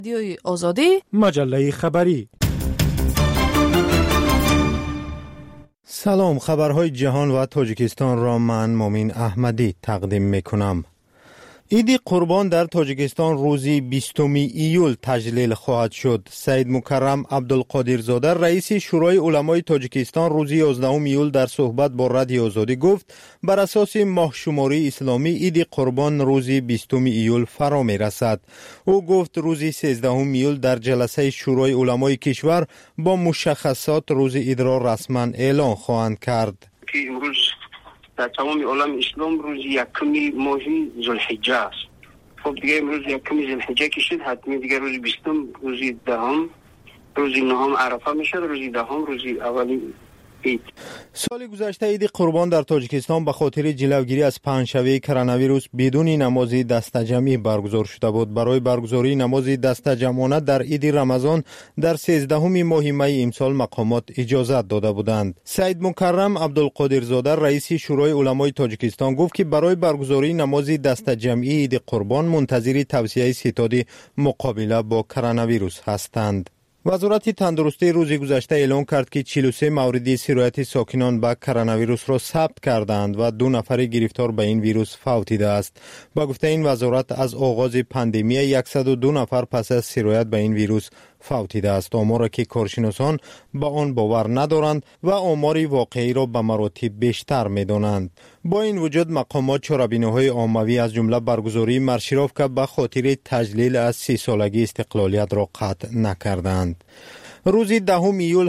رادیوی آزادی، مجله خبری. سلام، خبرهای جهان و تاجیکستان را من مومین احمدی تقدیم میکنم. عید قربان در تاجیکستان روزی 20 ایول تجلیل خواهد شد. سید مکرم عبدالقادرزاده رئیس شورای علمای تاجیکستان روزی 11 ایول در صحبت با رادیو آزادی گفت بر اساس ماه شماری اسلامی عید قربان روزی 20 ایول فرا می رسد. او گفت روزی 13 ایول در جلسه شورای علمای کشور با مشخصات روز عید را رسما اعلان خواهند کرد. امروز در تمام عالم اسلام روز یکمی ماه ذوالحجه است. خب دیگه امروز یکمی ذوالحجه که شد، حتمی دیگه روز 20 روز دهم روز نهم عرفه میشه، روز دهم روز اولی عید. سال گذشته عید قربان در تاجیکستان به خاطر جلوگیری از پنجشنبه کرونا ویروس بدون نماز دستجمعی برگزار شده بود. برای برگزاری نماز دستجمعانه در عید رمضان در 13 ماه می امسال مقامات اجازت داده بودند. سید مکرم عبدالقادرزاده رئیس شورای علمای تاجیکستان گفت که برای برگزاری نماز دستجمعی عید قربان منتظر توصیه ستاد مقابله با کرونا ویروس هستند. وزارت تندرستی روز گذشته اعلام کرد که 43 مورد سرایت ساکنان به کرونا ویروس را ثبت کردند و 2 نفر گرفتار به این ویروس فوت دیده است. با گفته این وزارت از آغاز پاندمی 102 نفر پس از سرایت به این ویروس فوت دیده است. آمار که کارشناسان با آن باور ندارند و آمار واقعی را به مراتب بیشتر می‌دانند. با این وجود مقامات چاره‌بینی‌های عمومی از جمله برگزاری مرشراف که به خاطر تجلیل از 30 سالگی استقلالیت را قطع نکردند. روزی 10 ایول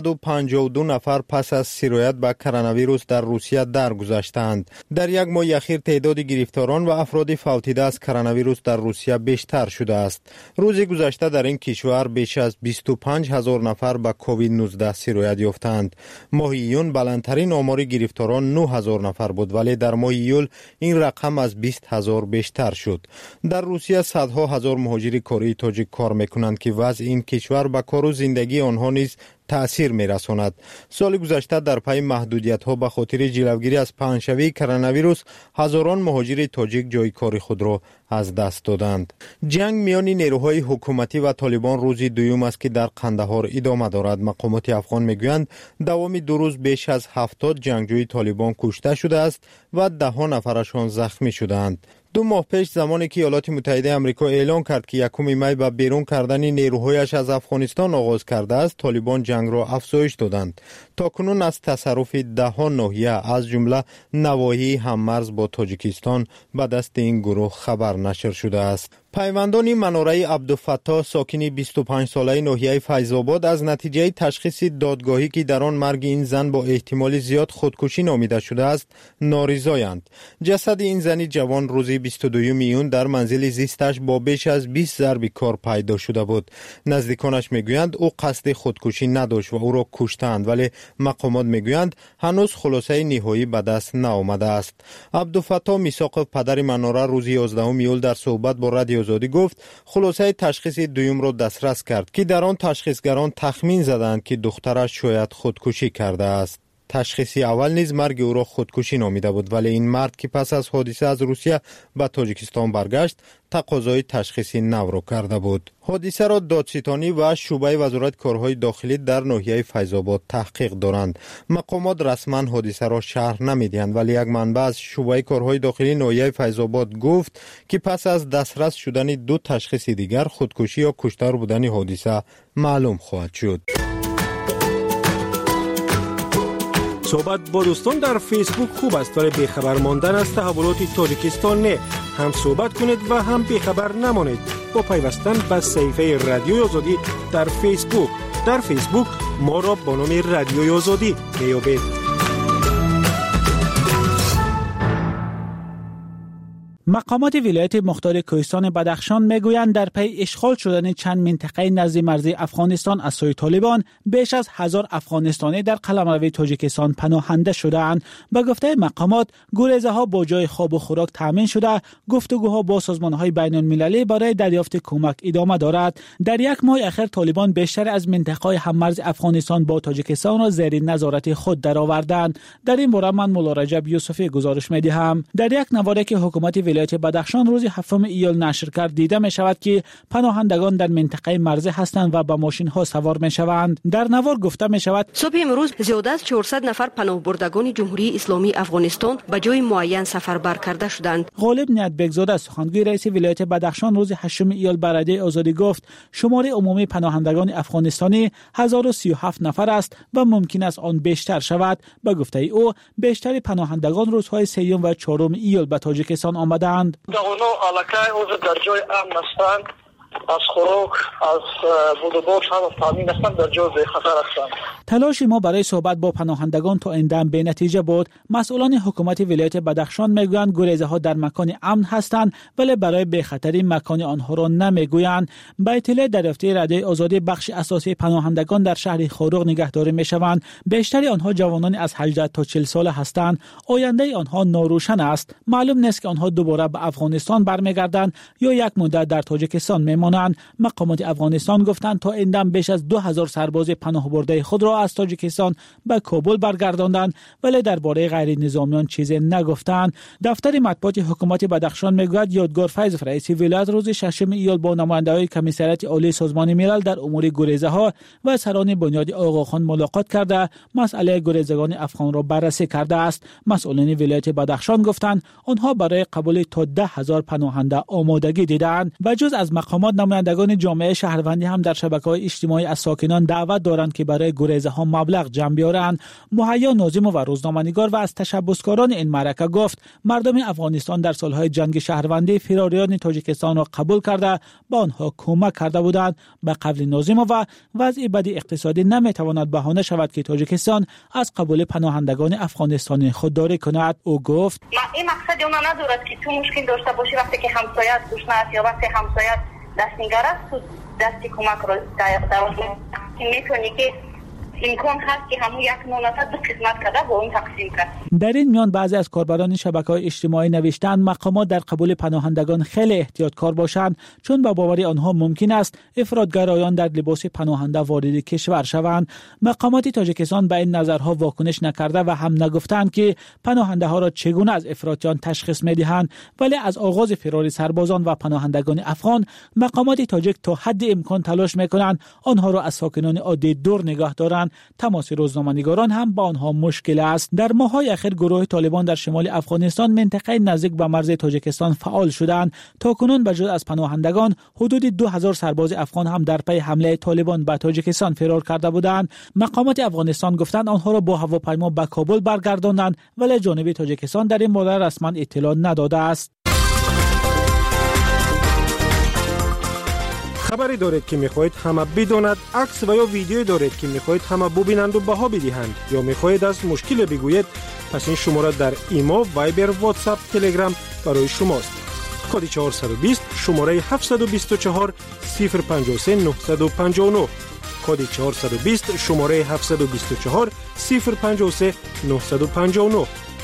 752 نفر پس از سرایت به کرونا ویروس در روسیه درگذشتند. در یک ماه اخیر تعداد گرفتاران و افراد فوتیده از کرونا ویروس در روسیه بیشتر شده است. روز گذشته در این کشور بیش از 25000 نفر به کووید 19 سرایت یافتند. ماه ایون بلندترین آمار گرفتاران 9000 نفر بود، ولی در ماه ایول این رقم از 20000 بیشتر شد. در روسیه صدها هزار مهاجر کره تاجیک کار میکنند که وضع این کشور به کار و زندگی آنها نیز تأثیر می‌رساند. سال گذشته در پی محدودیت‌ها به خاطر جلوگیری از پنجشنبه کرونا ویروس هزاران مهاجر تاجیک جای کار خود را از دست دادند. جنگ میان نیروهای حکومتی و طالبان روزی دوم است که در قندهار ادامه دارد. مقامات افغان میگویند دوام 2 روز بیش از 70 جنگجوی طالبان کشته شده است و 10 نفرشان زخمی شدند. 2 ماه پیش زمانی که ایالات متحده آمریکا اعلان کرد که 1 می به بیرون کردن نیروهایش از افغانستان آغاز کرده است، طالبان جنگ را افزایش دادند. تاکنون از تصرف 10 ناحیه از جمله نواحی هممرز با تاجیکستان به دست این گروه خبر نشر شده است. پیوندان مناره عبدالفتاح ساکن 25 ساله ناحیه فیض‌آباد از نتیجه تشخیص دادگاهی که در آن مرگ این زن با احتمال زیاد خودکشی نامیده شده است نارضایند. جسد این زن جوان روز 22 ایون در منزل زیستش با بیش از 20 ضرب کار پیدا شده بود. نزدیکانش میگویند او قصد خودکشی نداشت و او را کشتند، ولی مقامات میگویند هنوز خلاصه نهایی به دست نآمده است. عبدالفتاح میثاق پدر مناره روز 11 ایول در صحبت با رادیو آزادی گفت خلاصه تشخیص دوم را دسترس کرد که در آن تشخیصگران تخمین زدند که دخترش شاید خودکشی کرده است. تشخیص اول نیز مرگ او را خودکشی نامیده بود، ولی این مرد که پس از حادثه از روسیه به تاجیکستان برگشت تقاضای تشخیص نو را کرده بود. حادثه را دادستانی و شعبه وزارت کارهای داخلی در ناحیه فیض‌آباد تحقیق دارند. مقامات رسما حادثه را شرح نمیدهند، ولی یک منبع از شعبه کارهای داخلی ناحیه فیض‌آباد گفت که پس از دسترس شدن 2 تشخیص دیگر خودکشی یا کشتار بودن حادثه معلوم خواهد شد. صحبت با دوستان در فیسبوک خوب است، ولی بیخبر ماندن از تحولات تاجیکستان نه. هم صحبت کنید و هم بیخبر نمانید با پیوستن به صفحه رادیوی آزادی در فیسبوک. در فیسبوک ما را با نام رادیوی آزادی میابید. مقامات ولایت مختار کوهستان بدخشان میگویند در پی اشغال شدن چند منطقه نزد مرزی افغانستان از سوی طالبان بیش از 1000 افغانستانی در قلمرو تاجیکستان پناهنده شده‌اند. به گفته مقامات گریزه‌ها با جای خواب و خوراک تامین شده، گفتگوها با سازمان‌های بین‌المللی برای دریافت کمک ادامه دارد. در یک ماه اخیر طالبان بیشتر از منطقه‌های هممرز افغانستان با تاجیکستان را زیر نظارت خود درآوردند. در این باره من مولا رجب یوسفی گزارش می‌دهم. در یک نواری که حکومت ولایت بدخشان روز 7 ایول نشر کرد دیده می شود که پناهندگان در منطقه مرزی هستند و به ماشین ها سوار می شوند. در نوار گفته می شود صبح امروز زیاده از 400 نفر پناهبردگان جمهوری اسلامی افغانستان به جای معین سفربر کرده شدند. غالب نیتبکزاده سخنگوی رئیس ولایت بدخشان روز 8 ایول به رادیوی آزادی گفت شمار عمومی پناهندگان افغانستانی 1037 نفر است و ممکن است آن بیشتر شود. به گفته او بیشتر پناهندگان روزهای 3 و 4 ایول به تاجیکستان آمدند. اونا علاقه او در جای امن هستند، از خوراک از بودوباش هم تامین هستند، در جای خطر هستند. تلاش ما برای صحبت با پناهندگان تا اندم به نتیجه بود. مسئولان حکومت ولایت بدخشان میگویند گریزه ها در مکان امن هستند ولی برای به خطری مکان آنها را نمیگویند. به اطلاع دریافتی رادیوی آزادی بخش اساسی پناهندگان در شهر خاروق نگهداری میشوند. بیشتر آنها جوانان از 18 تا 40 ساله هستند. آینده آنها ناروشن است. معلوم نیست که آنها دوباره به افغانستان برمیگردند یا یک مدت در تاجیکستان میمانند. مقامات افغانستان گفتند تا اندم بیش از 2000 سرباز پناه برده خود را از تاجیکستان به کابل برگرداندند ولی درباره غیر نظامیان چیزی نگفتند. دفتر مطبوعات حکومت بدخشان میگوید یادگار فیض رئیس ولایت روز 6 ایول با نماینده‌های کمیسریت عالی سازمان ملل در امور گریزه ها و سران بنیاد آقاخان ملاقات کرده مسئله گریزگان افغان را بررسی کرده است. مسئولان ولایت بدخشان گفتند آنها برای قبول تا 10,000 پناهنده آمادگی دیدند. و جز از مقامات نمایندگان جامعه شهروندی هم در شبکه‌های اجتماعی از ساکنان دعوت دارند که برای گریزه ها مبلغ جمع بیارند. مهیا ناظم و روزنامه‌نگار و از تشبثکاران این معرکه گفت مردم افغانستان در سالهای جنگ شهروندی فراریان تاجیکستان را قبول کرده به آنها کمک کرده بودند. به قول ناظم و وضع بد اقتصادی نمیتواند بهانه شود که تاجیکستان از قبول پناهندگان افغانستانی خودداری کند. او گفت این مقصد اون ندارد که تو مشکل داشته باشی وقتی که همسایت گوشنه است یا وقتی همسایت دستنگر است تو دستی کمک را دراز میتونی که امکان هست که همون یک نونتا دو قسمت کرده با اون تقسیم کرد. در این میان بعضی از کاربران شبکه‌های اجتماعی نوشتند مقامات در قبول پناهندگان خیلی احتیاطکار باشند چون به باور آنها ممکن است افراطگرایان در لباس پناهنده وارد کشور شوند. مقامات تاجیکستان به این نظرها واکنش نکرده و هم نگفتند که پناهنده ها را چگونه از افراطیان تشخیص می‌دهند ولی از آغاز فرار سربازان و پناهندگان افغان مقامات تاجیک تا حد امکان تلاش می‌کنند آنها را از ساکنان عادی دور نگاه دارند. تماس روزنامه‌نگاران هم با آنها مشکل است. در ماه‌های اخیر گروه طالبان در شمال افغانستان منطقه نزدیک به مرز تاجیکستان فعال شدند. تاکنون بجز از پناهندگان حدود 2000 سرباز افغان هم در پی حمله طالبان به تاجیکستان فرار کرده بودند. مقامات افغانستان گفتند آنها را با هواپیما به کابل برگرداندند ولی جانب تاجیکستان در این باره رسما اطلاع نداده است. خبری دارید که میخواهید همه بداند، عکس و یا ویدیویی دارید که میخواهید همه ببینند و بها بدهند یا میخواهید از مشکل بگویید، پس این شماره در ایمو، وایبر، واتساپ، تلگرام برای شماست. کد 420 شماره 724 053 959 کد 420 شماره 724 053 959.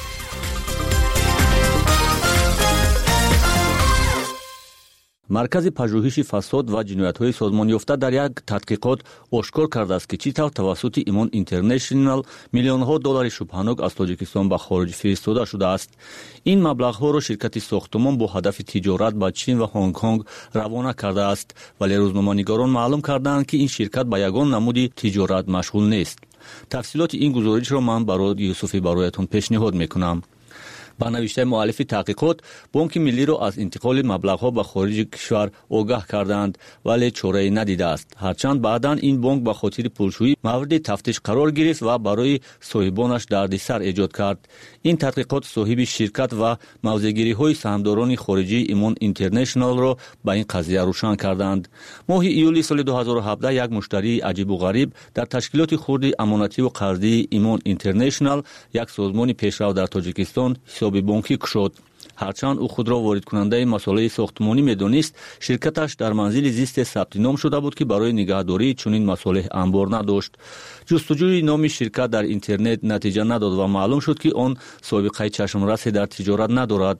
مرکز پژوهش فساد و جنایت‌های سازمان یافته در یک تحقیقات آشکار کرده است که چطور توسط ایمان اینترنشنال میلیون‌ها دلار شبهه‌ناک از تاجیکستان به خارج فرستاده شده است. این مبلغ‌ها را شرکت ساختمان با هدف تجارت با چین و هنگ کنگ روانه کرده است، ولی روزنامه‌نگاران معلوم کردند که این شرکت به یگان نمود تجارت مشغول نیست. تفصیلات این گزارش را من برای یوسفی برایتان پیشنهاد می‌کنم. با نوشته مؤلف تحقیقات، بانک ملی را از انتقال مبلغ‌ها به خارج کشور آگاه کردند ولی چاره‌ای ندیده است. هرچند بعداً این بانک به خاطر پولشویی مورد تفتیش قرار گرفت و برای صاحبانش دردسر ایجاد کرد. این تحقیقات صاحب شرکت و موضع‌گیری‌های سهامداران خارجی ایمان اینترنشنال را به این قضیه روشن کردند. ماه ایولی سال 2017 یک مشتری عجیب و غریب در تشکیلات خرد امانتی و قرضی ایمان اینترنشنال، یک سازمان پیشرو در تاجیکستان، حساب بانکی گشود. هرچند او خود را وارد کننده مسائل ساختمانی می‌دانست، شرکتش در منزل زیست ثبت نام شده بود که برای نگهداری چنین مسائل انبار نداشت. جستجوی نام شرکت در اینترنت نتیجه نداد و معلوم شد که آن سابقه چشمرسی در تجارت ندارد.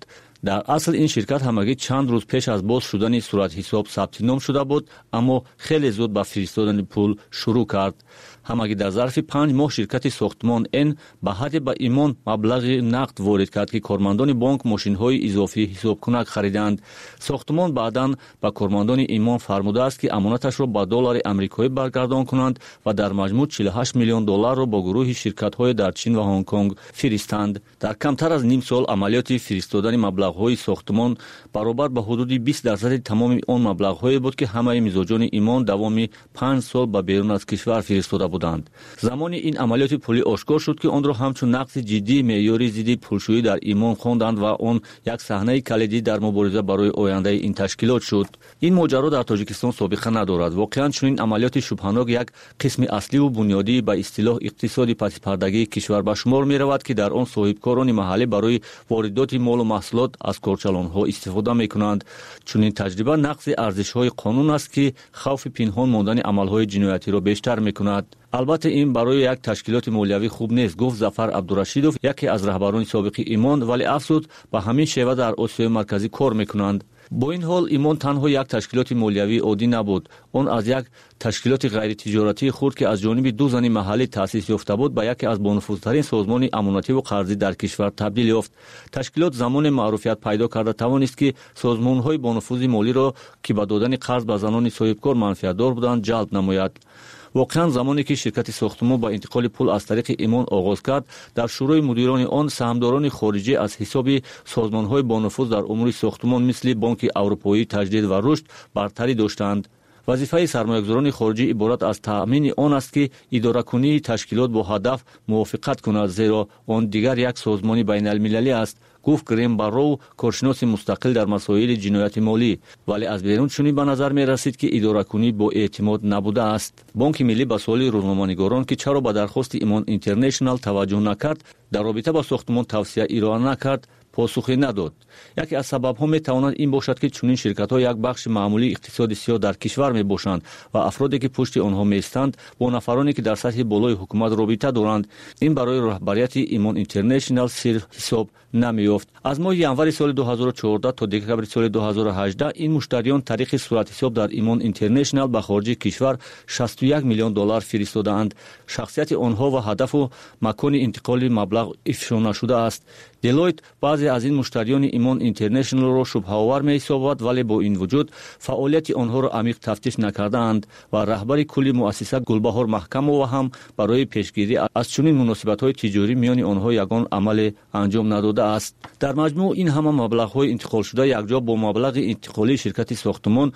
дар асл ин ширкат ҳамагӣ чанд рӯз пеш аз боз шудани суратҳисоб сабти ном шуда буд, аммо хеле зуд ба фиристодани пул шурӯъ кард. ҳамагӣ дар зарфи 5 моҳ ширкати сохтмон Н ба ҳадде ба имон маблағи нақд ворид кард, ки кормандони бонк мошинҳои изофии ҳисобкунак хариданд. Сохтмон баъдан ба кормандони имон фармудааст, ки амонаташро ба доллари амрикоӣ баргардон кунанд ва дар маҷмӯъ $48 миллион ро бо гурӯҳи ширкатҳои дар Чин ва Ҳонконг фиристанд. дар камтар аз ним сол амалиёти фиристодани маблағҳои сохтмон баробар ба ҳудуди 20% тамоми он маблағҳое буд, ки ҳамаи мизоҷони имон давоми 5 сол ба берун аз кишвар фиристода буданд. замони ин амалиёти пулӣ ошкор шуд, ки онро ҳамчун нақси ҷиддии меъёри зидди пулшӯӣ дар имон хонданд ва он як саҳнаи калидӣ дар мубориза барои ояндаи ин ташкилот шуд. ин моҷаро дар Тоҷикистон собиқа надорад. воқеан чунин амалиёти шубҳанок як қисми асливу бунёдӣ ба истилоҳ иқтисоди пасипардагии кишвар ба шумор меравад, ки дар он соҳибкорони маҳаллӣ барои воридоти молу маҳсулот аз корчалонҳо истифода мекунанд. чунин таҷриба нақзи арзишҳои қонун аст, ки хавфи пинҳон мондани амалҳои ҷиноятиро бештар мекунад. албатта ин барои як ташкилоти молиявӣ хуб нест, гуфт Зафар Абдурашидов, яке аз раҳбарони собиқи имон, вале афсуд ба ҳамин шева дар Осиёи марказӣ кор мекунанд. бо ин ҳол имон танҳо як ташкилоти молиявии оддӣ набуд. он аз як ташкилоти ғайритиҷоратии хурд, ки аз ҷониби ду зани маҳаллӣ таъсис ёфта буд, ба яке аз бонуфузтарин созмони амонативу қарзӣ дар кишвар табдил ёфт. ташкилот замоне маъруфият пайдо карда тавонист, ки созмонҳои бонуфузи молиро, ки ба додани қарз ба занони соҳибкор манфиатдор буданд, ҷалб намояд. воқеан замоне ки ширкати сохтмон ба интиқоли пул аз тариқи имон оғоз кард, дар шӯрои мудирони он саҳмдорони хориҷӣ аз ҳисоби созмонҳои бонуфуз дар умури сохтмон мисли Бонки Аврупоӣ таҷдид ва рушд бартарӣ доштанд. вазифаи сармоягузорони хориҷӣ иборат аз таъмини он аст, ки идоракунии ташкилот бо ҳадаф мувофиқат кунад, зеро он дигар як созмони байналмилалӣ аст, гуфт Грем Барроу, коршиноси мустақил дар масоили ҷинояти молӣ. вале аз берун чунин ба назар мерасид, ки идоракунӣ бо эътимод набудааст. бонки миллӣ ба суоли рӯзноманигорон, ки чаро ба дархости Имон Интернешнл таваҷҷӯҳ накард, дар робита ба сохтмон тавсия ироа накард, посухе надод. яке аз сабабҳо метавонад ин бошад, ки чунин ширкатҳо як бахши маъмулии иқтисоди сиёҳ дар кишвар мебошанд ва афроде, ки пушти онҳо меистанд, бо нафароне, ки дар сатҳи болои ҳукумат робита доранд. ин барои раҳбарияти Имон Интернешнл сир ҳисоб намеёфт. аз моҳи январи соли 2014 то декабри соли 2018 ин муштариён тариқи суратҳисоб дар Имон Интернешнл ба хориҷи кишвар $61 миллион фиристодаанд. шахсияти онҳо ва ҳадафу макони интиқоли маблағ ифшо нашудааст. Deloitte баъзе аз ин муштариёни Имон Интернешнлро шубҳаовар меҳисобад, вале бо ин вуҷуд фаъолияти онҳоро амиқ тафтиш накардаанд ва раҳбари кулли муассиса Гулбаҳор Маҳкамова ҳам барои пешгирӣ аз чунин муносибатҳои тиҷорӣ миёни онҳо ягон амале анҷом надодааст. дар маҷмӯъ ин ҳама маблағҳои интиқолшуда якҷо бо маблағи интиқолии ширкати сохтмон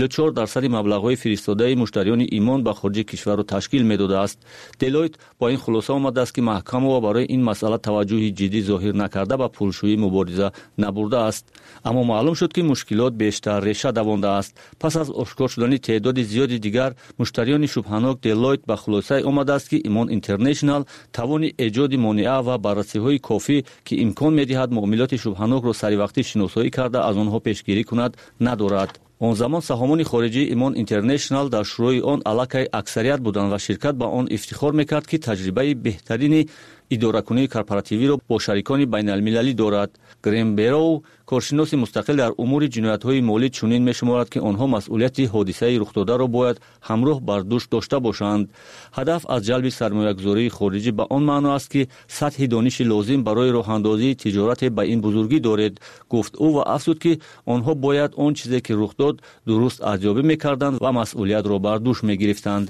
44% маблағҳои фиристодаи муштариёни Имон ба хориҷи кишварро ташкил медодааст. Deloitte ба ин хулоса омадааст, ки Маҳкамова барои ин масъала таваҷҷӯҳи ҷиддӣ зоҳир накарда ба пулшӯӣ мубориза набурдааст. аммо маълум шуд, ки мушкилот бештар реша давондааст. пас аз ошкор шудани теъдоди зиёди дигар муштариёни шубҳанок, Deloitte ба хулосае омадааст, ки Имон Интернешнл тавони эҷоди монеа ва баррасиҳои кофӣ, ки имкон медиҳад муомилоти шубҳанокро саривақтӣ шиносоӣ карда аз онҳо пешгирӣ кунад, надорад. он замон саҳомони хориҷии Имон Интернешнл дар шӯрои он аллакай аксарият буданд ва ширкат ба он ифтихор мекард, ки таҷрибаи беҳтарини идоракунии корпоративиро бо шарикони байналмилалӣ дорад. Грем Берроу, коршиноси мустақил дар умури ҷиноятҳои молӣ, чунин мешуморад, ки онҳо масъулияти ҳодисаи рухдодарро бояд ҳамроҳ бар дӯш дошта бошанд. ҳадаф аз ҷалби сармоягузории хориҷӣ ба он маъно аст, ки сатҳи дониши лозим барои роҳандозии тиҷорате ба ин бузургӣ доред, гуфт ӯ ва афзуд, ки онҳо бояд он чизе, ки рух дод, дуруст арзёбӣ мекарданд ва масъулиятро бар дӯш мегирифтанд.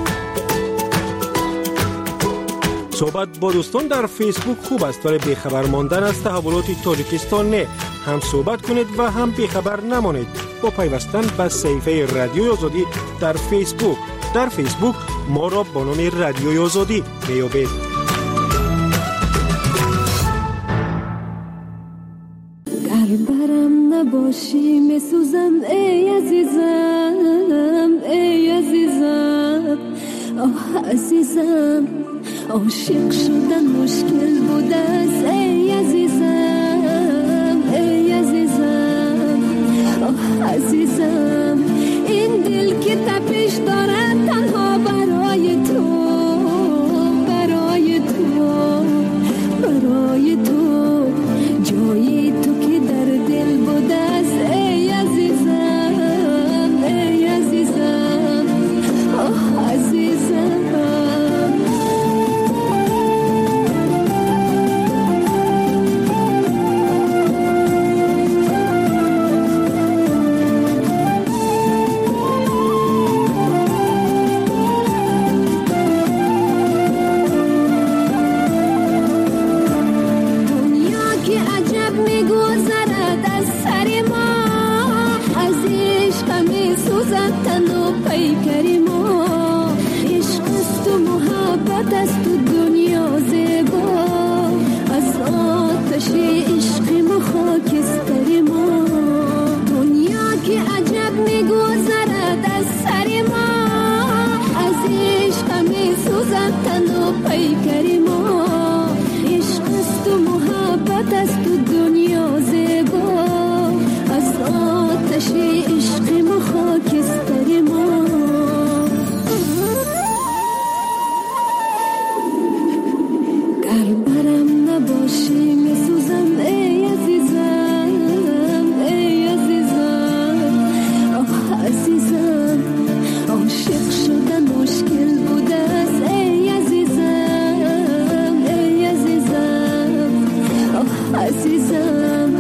صحبت با دوستان در فیسبوک خوب است، ولی بیخبر ماندن از تحولات تاجیکستان نه. هم صحبت کنید و هم بیخبر نمانید با پیوستن به صفحه رادیوی آزادی در فیسبوک. در فیسبوک ما را با نام رادیوی آزادی میابید. گر برم نباشی میسوزم ای عزیزم، ای عزیزم، آه عزیزم، عاشق شدن مشکل بوده است ای عزیزم، ای عزیزم، آه عزیزم، این دل که تپش دارد تنها برای تو، برای تو، برای تو، جای تو که در دل و پیکر ما، عشق است و محبت است و دنیا زیبا، از آتش عشق ما خاکستر ما، دنیا که عجب میگذرد از سر ما، از عشق میسوزد تن و پیکر ما، عشق است و محبت است و دنیا زیبا، از آتش عشق ما خاکستر ما. گر برم نباشی میسوزم ای عزیزم، ای عزیزم، آه عزیزم، عاشق شدن مشکل بوده است ای عزیزم، ای عزیزم، آه عزیزم.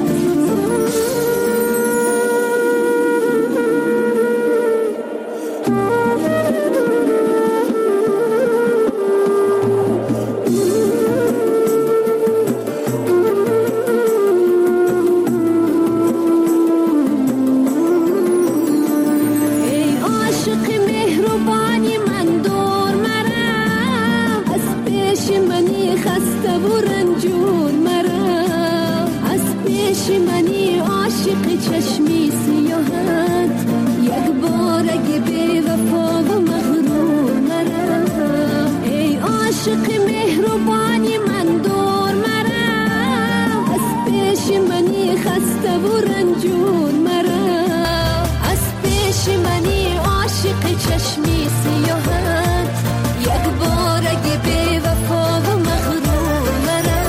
چشمی سیاحت یک بارگ بی وفا و مغرور مرا، ای عاشق مهربانی من دور مرا، از پیش منی خسته و رنجور مرا، از پیش منی عاشق چشمی سیاحت یک بارگ بی وفا و مغرور مرا.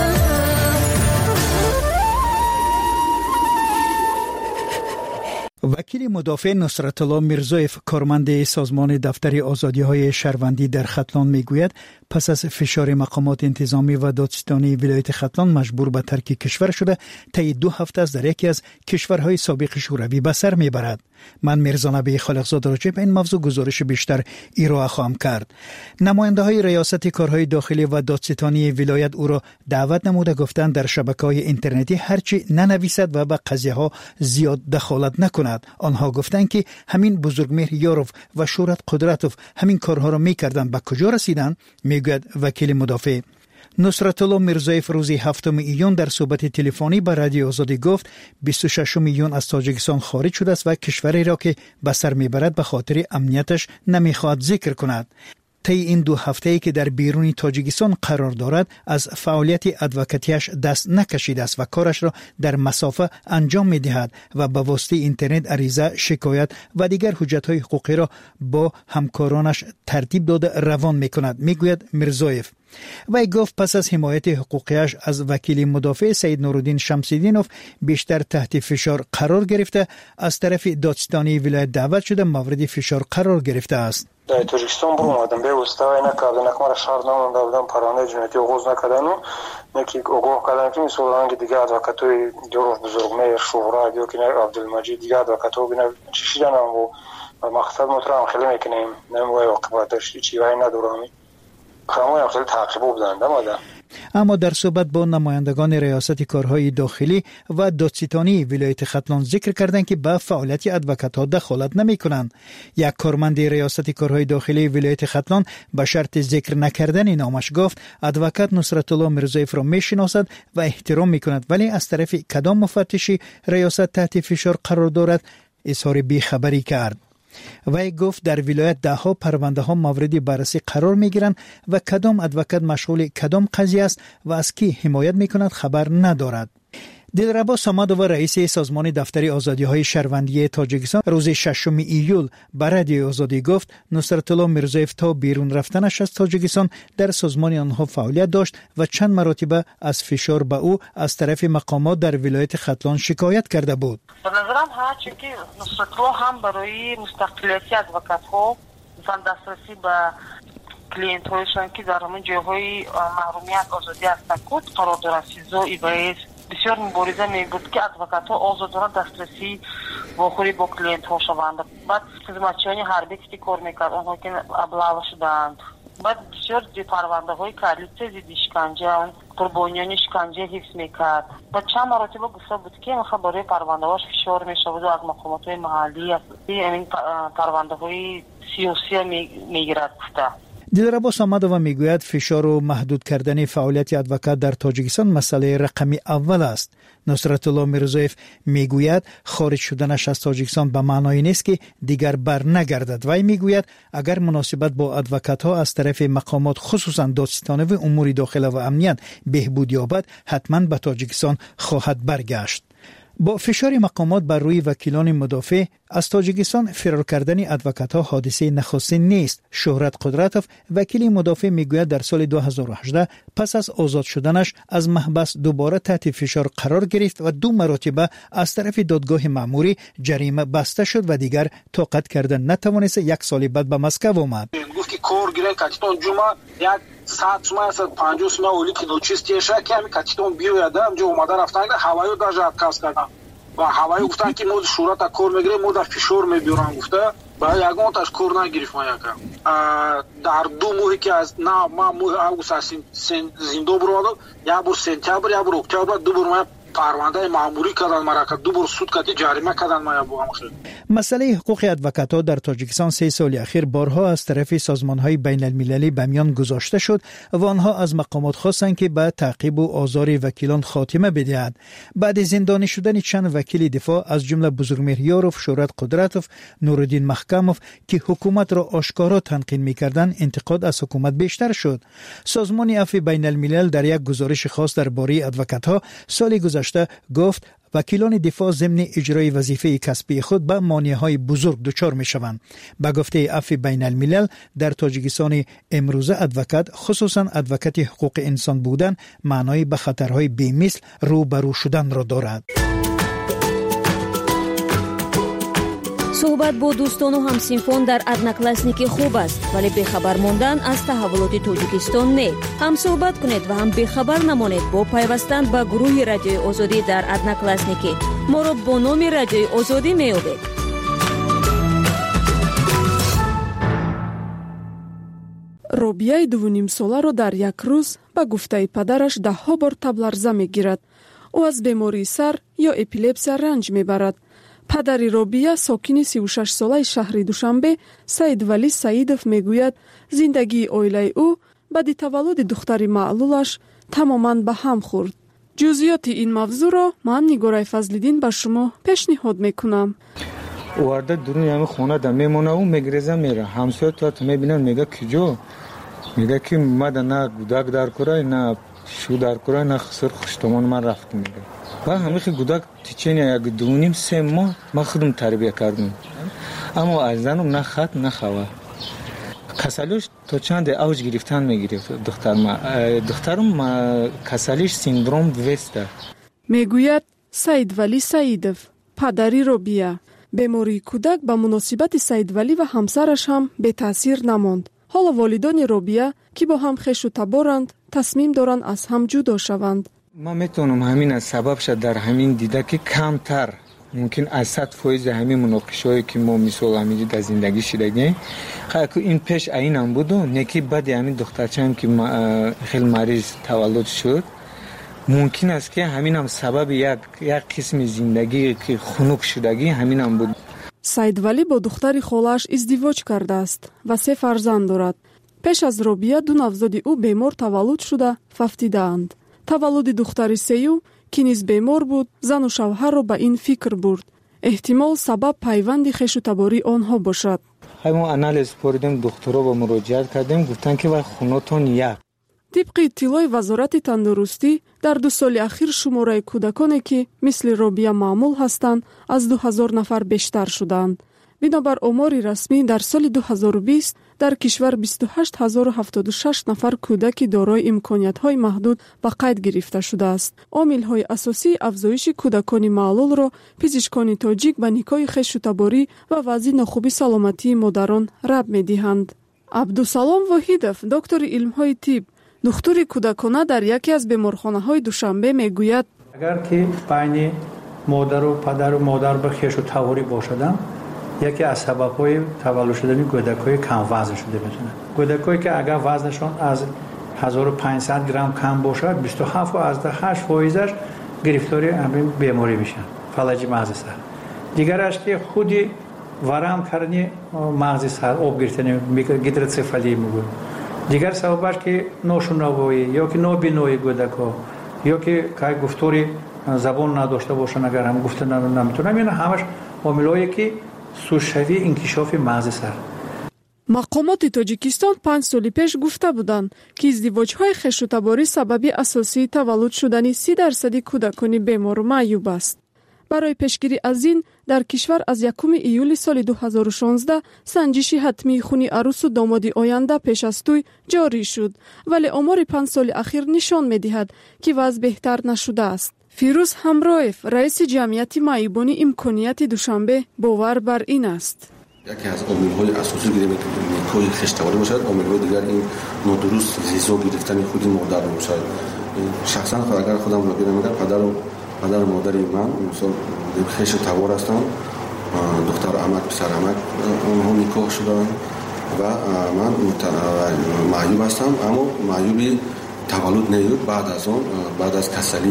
وکیل مدافع نصرت الله میرزایف کارمند سازمان دفتر آزادی‌های شهروندی در ختلان میگوید پس از فشار مقامات انتظامی و دادستانی ولایت ختلان مجبور به ترک کشور شده طی 2 هفته است در یکی از کشورهای سابق شوروی به سر میبرد. من میرزا نبی خالقزاد راجع به این موضوع گزارش بیشتر ارائه خواهم کرد. نماینده‌های ریاست کارهای داخلی و دادستانی ولایت او را دعوت نموده گفتند در شبکه‌های اینترنتی هرچی ننویسد و به قضیه‌ها زیاد دخالت نکند. آنها گفتند که همین بزرگمهر یاروف و شورت قدرتوف همین کارها را میکردند. به کجا رسیدند؟ میگوید وکیل مدافع. نصرت الله میرزایف روز 7 ایون در صحبت تلفنی با رادیو آزادی گفت 26 ایون از تاجیکستان خارج شده است و کشوری را که به سر میبرد به خاطر امنیتش نمیخواهد ذکر کند. طی این 2 هفته‌ای که در بیرون تاجیکستان قرار دارد از فعالیت ادوکاتیش دست نکشیده است و کارش را در مسافه انجام می‌دهد و به واسطه اینترنت عریضه، شکایت و دیگر حجت‌های حقوقی را با همکارانش ترتیب داده روان می‌کند، میگوید میرزایف. وی گفت پس از حمایت حقوقیش از وکیل مدافع سید نورالدین شمس‌الدینوف بیشتر تحت فشار قرار گرفته، از طرف دادستانی ولایت دعوت شده مورد فشار قرار گرفته است. در تاجیکستان برو اومدم به واسطه نکردن نکمر شهر نام دادم پرونده جنایتی آغاز نکردن و نکی آگاه کردن که مثلا دیگه ادوکاتوی جوروف بزرگمهر شهرت یا که عبدالمجید دیگه ادوکاتو بینه چشیدن و مقصد مطرح خیلی میکنیم نموی عاقبت داشتی چی وای ندارمی خیلی خیلی تعقیب بودن دماده. اما در صحبت با نمایندگان ریاست کارهای داخلی و دادستانی ولایت ختلان ذکر کردند که به فعالیت ادوکات‌ها دخالت نمی‌کنند. یک کارمند ریاست کارهای داخلی ولایت ختلان به شرط ذکر نکردن نامش گفت ادوکات نصرت الله میرزایف را میشناسد و احترام می‌کند، ولی از طرف کدام مفتشی ریاست تحت فشار قرار دارد اظهار بیخبری کرد. وی گفت در ولایت 10 پرونده ها مورد بررسی قرار می گیرند و کدام ادوکات مشغول کدام قضیه است و از کی حمایت می کند خبر ندارد. دلربا سامادووا رئیس سازمان دفتر آزادی‌های شهروندی تاجیکستان روز 6 ایول به رادیو آزادی گفت نصرت الله میرزایف تا بیرون رفتنش از تاجیکستان در سازمان آنها فعالیت داشت و چند مرتبه از فشار به او از طرف مقامات در ولایت ختلان شکایت کرده بود. به نظرم هرچی که نصرت الله هم برای مستقلیت ادوکات‌ها و دسترسی به کلینت‌هایشان که در همین جاهای محرومیت آزادی هستند قرارداد فیزا ایبایس بسیار مبارزه می بود که ادوکات‌ها آزادانه دسترسی واخوری با کلینت ها شوند. بعد خدمتچیان حربی که کار میکرد آنها که ابلاغ شدند. بعد بسیار پرونده های کلیت ضد اشکنجه قربانیان شکنجه حفظ میکرد و چند مرتبه گفته بود که میخواد برای پرونده‌هاش فشار میشود و از مقامات محلی این پرونده‌های سیاسی میگیرد گفته. دلرباس آمد و میگوید فشار و محدود کردن فعالیت ادوکات در تاجیکستان مسئله رقمی اول است. نصرت الله میرزایف میگوید خارج شدنش از تاجیکستان به معنای نیست که دیگر بر نگردد. وی میگوید اگر مناسبت با ادوکات ها از طرف مقامات خصوصا دادستانی و امور داخله و امنیت بهبود یابد حتما به تاجیکستان خواهد برگشت. با فشار مقامات بر روی وکیلان مدافع از تاجیکستان فرار کردن ادوکات‌ها حادثه نخستین نیست. شهرت قدرتوف وکیل مدافع میگوید در سال 2018 پس از آزاد شدنش از محبس دوباره تحت فشار قرار گرفت و 2 مرتبه از طرف دادگاه مأموری جریمه بسته شد و دیگر طاقت کردن نتوانست. 1 سال بعد به مسکو آمد. گفت که کار گیره کاتون جمعه یک ساعت سوما 50 سوما اولی که دوچیستی شک کمی کاتون بیاید جو اومده رفتن هوایی داج اتکاس کردن و هوایی گفتن که مود شورت کار میگیره مود فشار میبرن گفته با یگان تاش کار نگرفت ما یکم در 2 ماهی که از نه ما ماه اوگوست زندو برادم یا بر سپتامبر یا بر اکتبر 2 بار پرونده مأموری کردن مرکه 2 بار سود کردن جریمه کردن ما با هم. مسئله حقوق ادوکات‌ها در تاجیکستان 3 سال اخیر بارها از طرف سازمان‌های بین‌المللی به میان گذاشته شد و آنها از مقامات خواستند که به تعقیب و آزار وکیلان خاتمه بدهند. بعد زندانی شدن چند وکیل دفاع از جمله بزرگمهر یاروف، شهرت قدرتوف، نورالدین محکموف که حکومت را آشکارا تنقید می‌کردند، انتقاد از حکومت بیشتر شد. سازمان عفو بین‌الملل در یک گزارش خاص درباره ادوکات‌ها سال گذشته گفت وکیلان دفاع ضمن اجرای وظیفه کسبی خود به مانع‌های بزرگ دچار می‌شوند. به گفته عفو بین‌الملل در تاجیکستان امروزه ادوکات خصوصا ادوکات حقوق انسان بودن معنای به خطرهای بی‌مثل روبرو شدن را دارد. صحبت با دوستان و همسینفون در ادناکلاسنیکی خوب است ولی بخبر موندن از تحولات تاجیکستان نه. هم صحبت کنید و هم بخبر نمانید با پیوستن به گروه رادیوی آزادی در ادناکلاسنیکی. ما را با نام رادیوی آزادی میابید. روبیای 2.5 ساله را در یک روز به گفته پدرش 10 بار تب لرزه میگیرد. او از بیماری سر یا اپیلپسی رنج میبرد. پدری روبیا ساکن 36 ساله شهر دوشنبه سید ولی سعیدов میگوید زندگی اویلای او بعد تولد دختری معلولش تماما به هم خورد. جزئیات این موضوع را من نگارای فضل‌الدین به شما پیشنهاد میکنم. وارد درون همه خونه در میمونه و میگریزه میره. همسایه تو میبینن میگه کجا؟ میگه که اومده نه گودک در کرای نه شو در کرای نه خسر خوشتمان من رفت میگه. و همیشه گودک تیچینی یک 2.5-3 ماه ما خودم تربیه کردم اما از زنم نه خط نه خبر. کسلیش تا چند اوج گرفتن میگرفت دخترم کسلیش سیندروم وسته. میگوید سید ولی سعیدов پدری روبیا. بیماری کودک به مناسبت سید ولی و همسرش هم به تاثیر نماند. حالا والدان روبیا که با هم خوش و تبارند تصمیم دارند از هم جدا شوند. ما میتونم همین از سبب شد در همین دیده که کمتر ممکن از 100% همین مناقشه‌ای که ما مثال همینجی در زندگی شدیم خیلی این پیش اینم بود و نکی بعد همین دخترچه‌ام که خیلی مریض تولد شد ممکن است که همینم سبب یک قسم زندگی که خنک شدگی همینم بود. سید ولی با دختری خالش ازدواج کرده است و 3 فرزند دارد. پیش از روبیا 2 نوزاد او بیمار تولد شده ففتیدند. تولد دختری سیوم که نیز بیمار بود زن و شوهر را به این فکر برد احتمال سبب پیوند خویشتباری آنها باشد. همون انالیز پردیم دکترها با مراجعت کردیم گفتن که وای خونتون یک. طبق اطلاع وزارت تندرستی در 2 سال اخیر شماره کودکانی که مثل روبیا معمول هستند از 2000 نفر بیشتر شدند. بنابر آمار رسمی در سال 2020 در کشور 28076 نفر کودک دارای امکانیت‌های محدود به قید گرفته شده است. عامل‌های اساسی افزایش کودکان معلول را پزشکان تاجیک به نیکای خویشتباری و وضع ناخوبی سلامتی مادران ربط می‌دهند. عبدالسلام وحیدов دکتر علم‌های طب دکتر کودکانه در یکی از بیمارخانه‌های دوشنبه میگوید اگر که بین مادر و پدر و مادر به خویشتباری باشند یکی از سبب‌های تولد شدن کودک‌های کم وزن شده میتونه. کودکایی که اگر وزنشان از 1500 گرم کم باشد 27 و از 8% گرفتاری همین بیماری میشن، فلج مغز سر. دیگرش که خودی ورم کردن مغز سر، آب گرفتن گیدروسفالی میگن. دیگر سببش که ناشنوایی یا که نابینایی کودک‌ها یا که گفتاری زبان نداشته باشن، اگر هم گفتن نمیتونن، اینا همش عاملایی که سوشوی انکشاف مغز سر. مقامات تاجیکستان 5 سال پیش گفته بودند که ازدواج‌های خشونت‌باری سببی اساسی تولد شدن 30% کودکان بیمار و معیوب است. برای پیشگیری از این در کشور از 1 ایول سال 2016 سنجش حتمی خون عروس و داماد آینده پیش از توی جاری شد، ولی آمار 5 سال اخیر نشان می‌دهد که وضع بهتر نشده است. فیروز همراهیف، رئیس جمعیت معیوبان امکانیت دوشنبه، باور بر این است. یکی از عامل‌های اساسی که نیکوی خشت‌باری باشد، عامل‌های دیگر این نادرست غذا گرفتن خود مادر باشد. شخصا اگر خودم رو بگم، پدر و مادر من مثلا خشت‌بار هستند، دختر عمک پسر عمک اونها نکاح شدند و من معیوب هستم، اما معیوبی تولد نیست. بعد از کسلی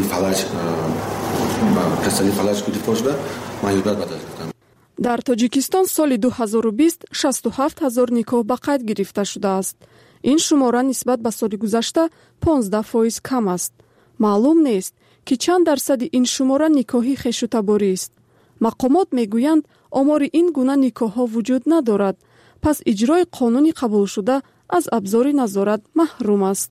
فلج گرفته شده معیوبیت بعد از گرفتن. در تاجیکستان سال 2020 67,000 نکاح به قید گرفته شده است. این شماره نسبت به سال گذشته 15% کم است. معلوم نیست که چند درصد این شماره نکاحی خشونت‌باری است. مقامات میگویند آمار این گونه نکاح‌ها وجود ندارد، پس اجرای قانونی قبول شده از ابزار نظارت محروم است.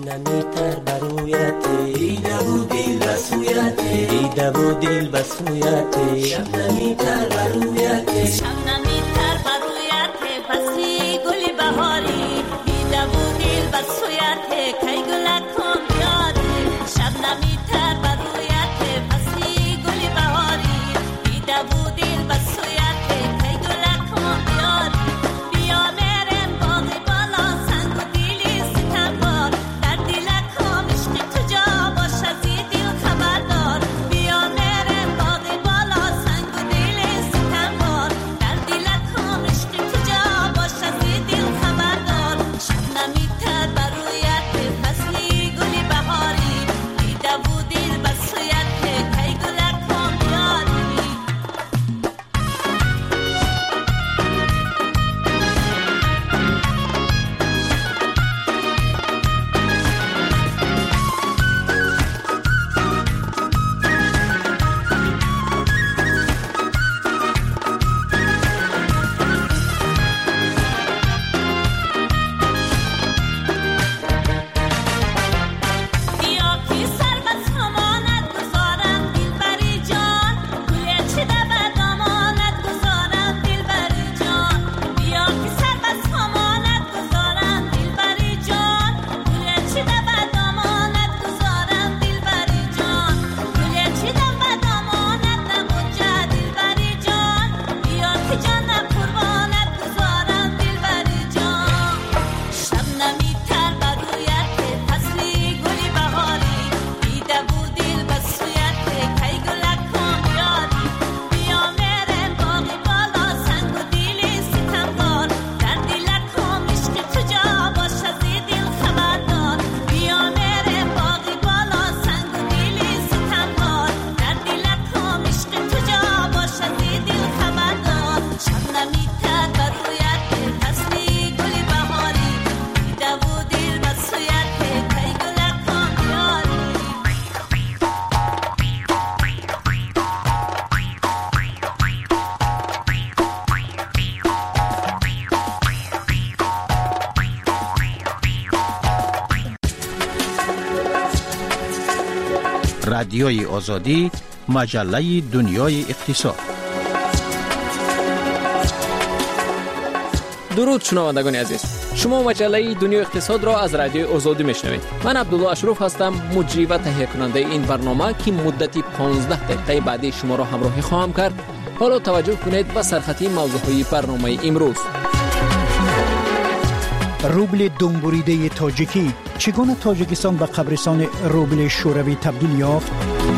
رادیوی آزادی، مجله دنیای اقتصاد. درود شنوندگان عزیز، شما مجله دنیای اقتصاد را از رادیوی آزادی میشنوید. من عبدالله اشرف هستم، مجری و تهیه کننده این برنامه که مدتی 15 دقیقه بعدی شما را همراهی خواهم کرد. حالا توجه کنید به سرخطی موضوعهای برنامه امروز. روبل دنبوریده تاجیکی، چگونه تاجیکستان به قبرستان روبل شوروی تبدیل یافت؟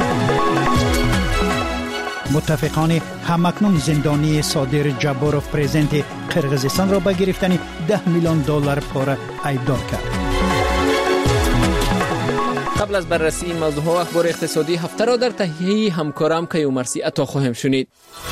متفقان همکنون زندانی صادر جباروف پرزیدنت قرقیزستان را به گرفتن $10 میلیون پاره ایبدار کرد. قبل از بررسی این موضوع ها اخبار اقتصادی هفته را در تهیه همکارم کیومرثی عطا خواهیم شنید.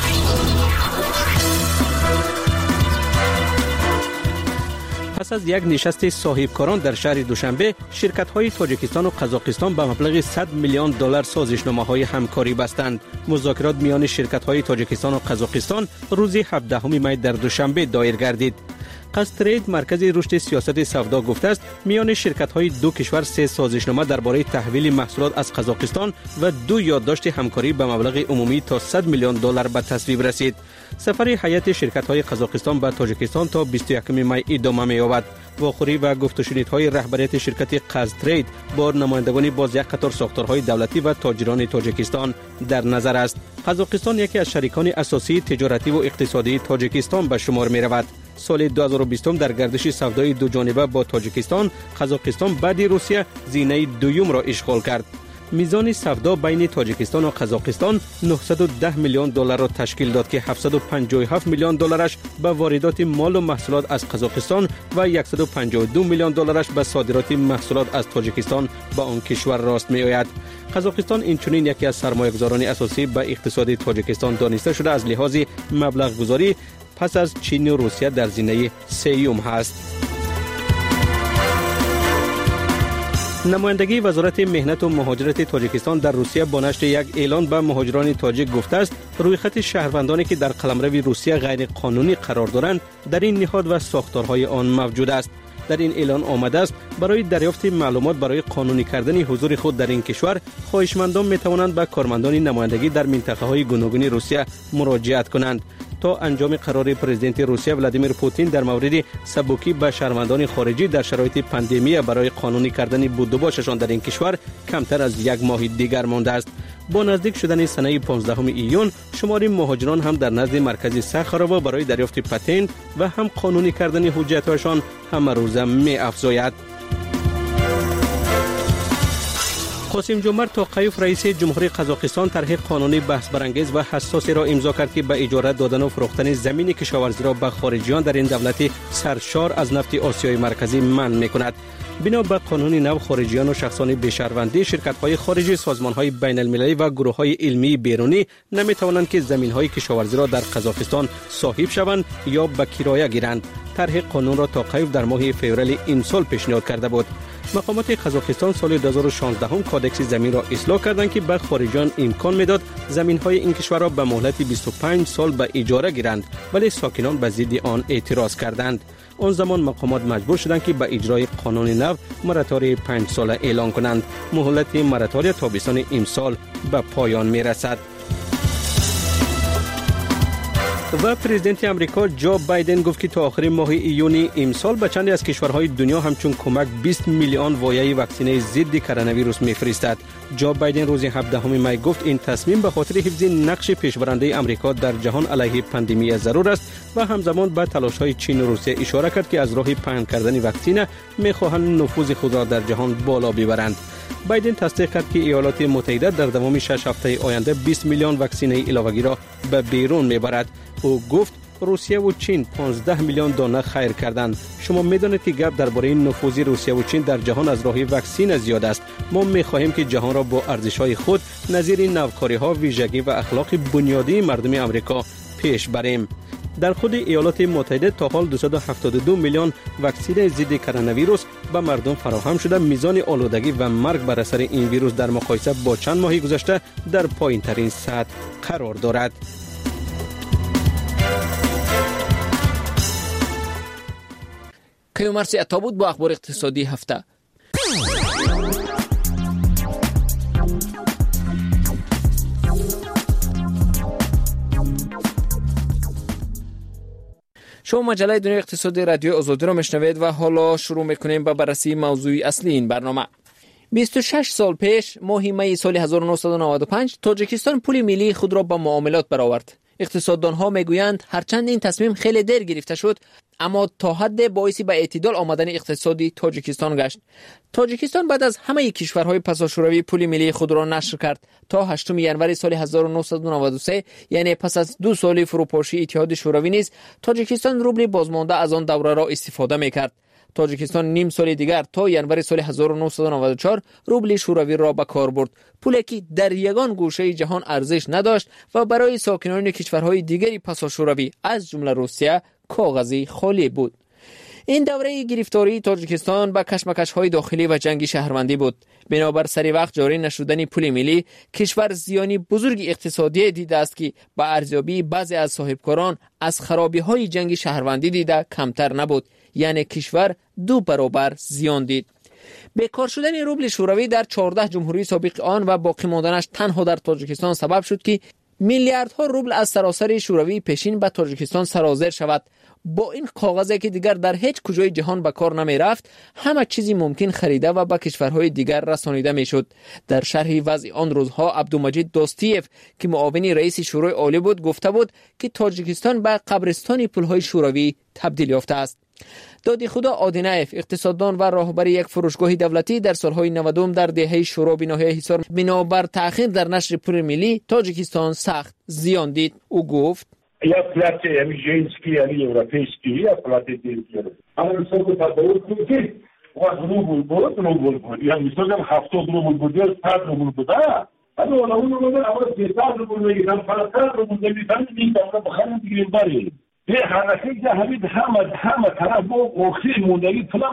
پس از یک نشست صاحبکاران در شهر دوشنبه، شرکت‌های تاجیکستان و قزاقستان به مبلغ 100 میلیون دلار سازشنامه‌های همکاری بستند. مذاکرات میان شرکت‌های تاجیکستان و قزاقستان روز 17 می در دوشنبه دایر گردید. قصدترید مرکز رشد سیاست سودا گفته است میان شرکت‌های دو کشور 3 سازشنامه درباره تحویل محصولات از قزاقستان و 2 یادداشت همکاری به مبلغ عمومی تا 100 میلیون دلار به تصویب رسید. سفر هیئت شرکت‌های قزاقستان به تاجیکستان تا 21 می ادامه می‌یابد. واخوری و گفت‌وشنیدهای رهبریت شرکت قصدترید با نمایندگان باز یک قطار ساختارهای دولتی و تاجران تاجیکستان در نظر است. قزاقستان یکی از شریکان اساسی تجارتی و اقتصادی تاجیکستان به شمار می‌رود. سال 2020 در گردش سودای دو جانبه با تاجیکستان، قزاقستان بعد روسیه زینه دوم را اشغال کرد. میزان سودا بین تاجیکستان و قزاقستان 910 میلیون دلار را تشکیل داد که 757 میلیون دلارش به واردات مال و محصولات از قزاقستان و 152 میلیون دلارش به صادرات محصولات از تاجیکستان به آن کشور راست می آید. قزاقستان اینچنین یکی از سرمایه‌گذاران اساسی به اقتصاد تاجیکستان دانسته شده از لحاظ مبلغ گذاری پس از چین و روسیه در زینه سوم هست. نمایندگی وزارت مهنت و مهاجرت تاجیکستان در روسیه با نشر یک اعلان به مهاجران تاجیک گفته است روی خط شهروندانی که در قلمرو روسیه غیر قانونی قرار دارند در این نهاد و ساختارهای آن موجود است. در این اعلان آمده است برای دریافت معلومات برای قانونی کردن حضور خود در این کشور خواهشمندان می توانند به کارمندان نمایندگی در منطقه‌های گوناگون روسیه مراجعت کنند. تا انجام قرار پرزیدنت روسیه ولادیمیر پوتین در مورد سبکی به شهروندان خارجی در شرایط پاندمی برای قانونی کردن بود و باششان در این کشور کمتر از یک ماه دیگر مانده است. با نزدیک شدن سنه 15 ایون شمار مهاجران هم در نزد مرکز سخاروو برای دریافت پتنت و هم قانونی کردن حجت‌هایشان همه روزه می افزاید. قاسم جمعه توقیف رئیس جمهوری قزاقستان طرح قانونی بحث برانگیز و حساسی را امضا کرد که به اجاره دادن و فروختن زمین کشاورزی را به خارجیان در این دولت سرشار از نفت آسیای مرکزی منع می‌کند. بنا به قانون نو خارجیان و شخصان بی‌شهروندی، شرکت‌های خارجی، سازمان‌های بین‌المللی و گروه‌های علمی بیرونی نمی‌توانند که زمین‌های کشاورزی را در قزاقستان صاحب شوند یا به کرایه گیرند. طرح قانون را توقیف در ماه فوریه این سال پیشنهاد کرده بود. مقامات قزاقستان سال 2016 کادکس زمین را اصلاح کردند که به خارجیان امکان میداد زمین‌های این کشور را به مهلت 25 سال به اجاره گیرند، ولی ساکنان به ضد آن اعتراض کردند. آن زمان مقامات مجبور شدند که به اجرای قانون نو مراتوری 5 ساله اعلان کنند. مهلت مراتوری تابستان امسال به پایان میرسد. و پرزیدنت امریکا جو بایدن گفت که تا آخر ماه ایون امسال به چند از کشورهای دنیا همچون کمک 20 میلیون وایه واکسینه ضد کرونا ویروس میفرستد. جو بایدن روز 17 می گفت این تصمیم به خاطر حفظ نقش پیشبرنده امریکا در جهان علیه پاندمی ضرور است و همزمان به تلاش‌های چین و روسیه اشاره کرد که از راه پهن کردن واکسینه می‌خواهند نفوذ خود را در جهان بالا ببرند. بایدن تصدیق کرد که ایالات متحده در دوام 6 هفته آینده 20 میلیون واکسینه علاوه‌ای را به بیرون می‌برد. او گفت روسیه و چین 15 میلیون دانه خیر کردند. شما می‌دانید که گپ درباره نفوذ روسیه و چین در جهان از راه واکسین زیاد است. ما می‌خواهیم که جهان را با ارزش‌های خود نظیر نوکاری‌ها، ویژگی و اخلاق بنیادی مردم آمریکا پیش بریم. در خود ایالات متحده تا حال 272 میلیون واکسن ضد کرونا ویروس به مردم فراهم شده. میزان آلودگی و مرگ بر اثر این ویروس در مقایسه با چند ماه گذشته در پایین‌ترین سطح قرار دارد. کیومرثی عطا بود با اخبار اقتصادی هفته. شما مجله دنیای اقتصادی رادیو آزادی را میشنوید و حالا شروع میکنیم با بررسی موضوع اصلی این برنامه. 26 سال پیش ماه می سال 1995 تاجیکستان پول ملی خود را با معاملات برآورد. اقتصاددانها میگویند هرچند این تصمیم خیلی دیر گرفته شد، اما تا حد باعث به اعتدال آمدن اقتصادی تاجیکستان گشت. تاجیکستان بعد از همه کشورهای پساشوروی پول ملی خود را نشر کرد. تا 8 ژانویه سال 1993 یعنی پس از 2 سال فروپاشی اتحاد شوروی نیز تاجیکستان روبل بازمانده از آن دوره را استفاده میکرد. تاجیکستان نیم سال دیگر تا ینور سال 1994 روبل شوروی را به کار برد. پولی که در یگان گوشه جهان ارزش نداشت و برای ساکنان کشورهای دیگری پسا شوروی از جمله روسیه کاغذی خالی بود. این دوره گرفتاری تاجیکستان با کشمکش‌های داخلی و جنگ شهروندی بود. بنابر سری وقت جاری نشدن پول ملی، کشور زیانی بزرگ اقتصادی دیده است که با ارزیابی بعضی از صاحبکاران از خرابی‌های جنگ شهروندی دیده کمتر نبود، یعنی کشور 2 برابر زیان دید. بیکار شدن روبل شوروی در 14 جمهوری سابق آن و باقی ماندنش تنها در تاجیکستان سبب شد که میلیاردها روبل از سراسر شوروی پیشین به تاجیکستان سرازیر شود. با این کاغذی که دیگر در هیچ کجای جهان به کار نمی رفت، همه چیزی ممکن خریده و به کشورهای دیگر رسانیده می شد. در شرح وضع آن روزها عبدالمجید دوستیف که معاون رئیس شورای عالی بود گفته بود که تاجیکستان به قبرستان پولهای شوروی تبدیل یافته است. دادی خدا آدینایف، اقتصاددان و راهبر یک فروشگاه دولتی، در سالهای 90 در دهه شورا به ناحیه حصار بنابر تأخیر در نشر پول ملی تاجیکستان سخت زیان دید. او گفت یا پلاتی یعنی ژنسکی یعنی اروپایسکی یا پلاتی دیگر. اما مثلا تصور کنید وقت روبل بود یا مثلا 70 روبل بود یا 100 روبل بود. اما اون روبل اول 300 روبل میگیرن، 500 روبل میگیرن، این دفعه بخرن دیگه باری. یه حرکتی که همه طرف با اوخی موندگی پلا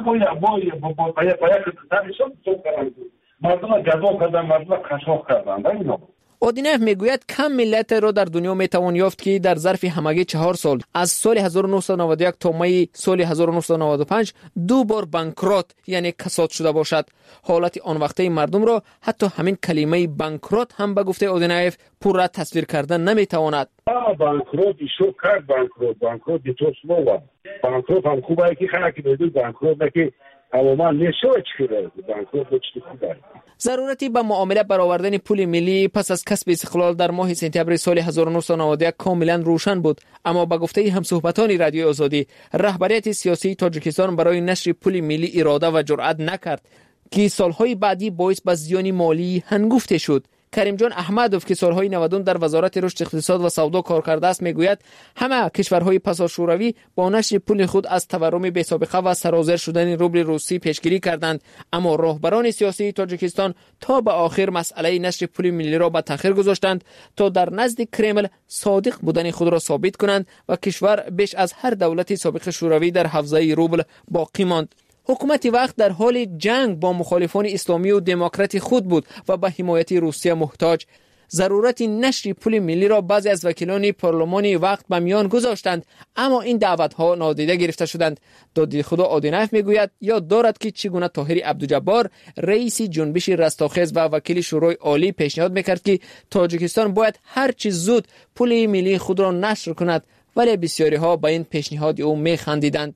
باید تنشون سوق کردن. مردم جذاب کردن، مردم خشاف کردن. آدینایف میگوید کم ملت را در دنیا میتوان یافت که در ظرف همگی 4 سال از سال 1991 تا می سال 1995 2 بار بانکرات یعنی کساد شده باشد. حالت آن وقته مردم را حتی همین کلمه بانکرات هم به گفته آدینایف پورا تصویر کردن نمیتواند. بانکرات شو کرد، بانکرات تو سلوا بانکرات هم خوبه که خلک بدون بانکرات که اما نشوچ کرده بانکرات چی خوبه. ضرورتی به معامله برآوردن پول ملی پس از کسب استقلال در ماه سپتامبر سال 1991 کاملا روشن بود، اما به گفته همصحبتان رادیوی آزادی رهبریت سیاسی تاجیکستان برای نشر پول ملی اراده و جرأت نکرد که سالهای بعدی باعث به زیان مالی هنگفته شد. کریم جان احمدوف که سالهای 90 در وزارت رشد اقتصاد و سودا کار کرده است میگوید همه کشورهای پسا شوروی با نشر پول خود از تورم بی‌سابقه و سرازیر شدن روبل روسی پیشگیری کردند، اما راهبران سیاسی تاجیکستان تا به آخر مسئله نشر پول ملی را به تأخیر گذاشتند تا در نزد کرمل صادق بودن خود را ثابت کنند و کشور بیش از هر دولت سابق شوروی در حوزه روبل باقی ماند. حکومت وقت در حال جنگ با مخالفان اسلامی و دموکرات خود بود و به حمایت روسیه محتاج. ضرورت نشر پول ملی را بعضی از وکیلان پارلمانی وقت به میان گذاشتند، اما این دعوت‌ها نادیده گرفته شدند. دادی خدا آدینایف میگوید یاد دارد که چگونه طاهر عبدالجبار رئیس جنبش رستاخیز و وکیل شورای عالی پیشنهاد میکرد که تاجیکستان باید هر چه زود پول ملی خود را نشر کند، ولی بسیاری ها به این پیشنهاد او میخندیدند.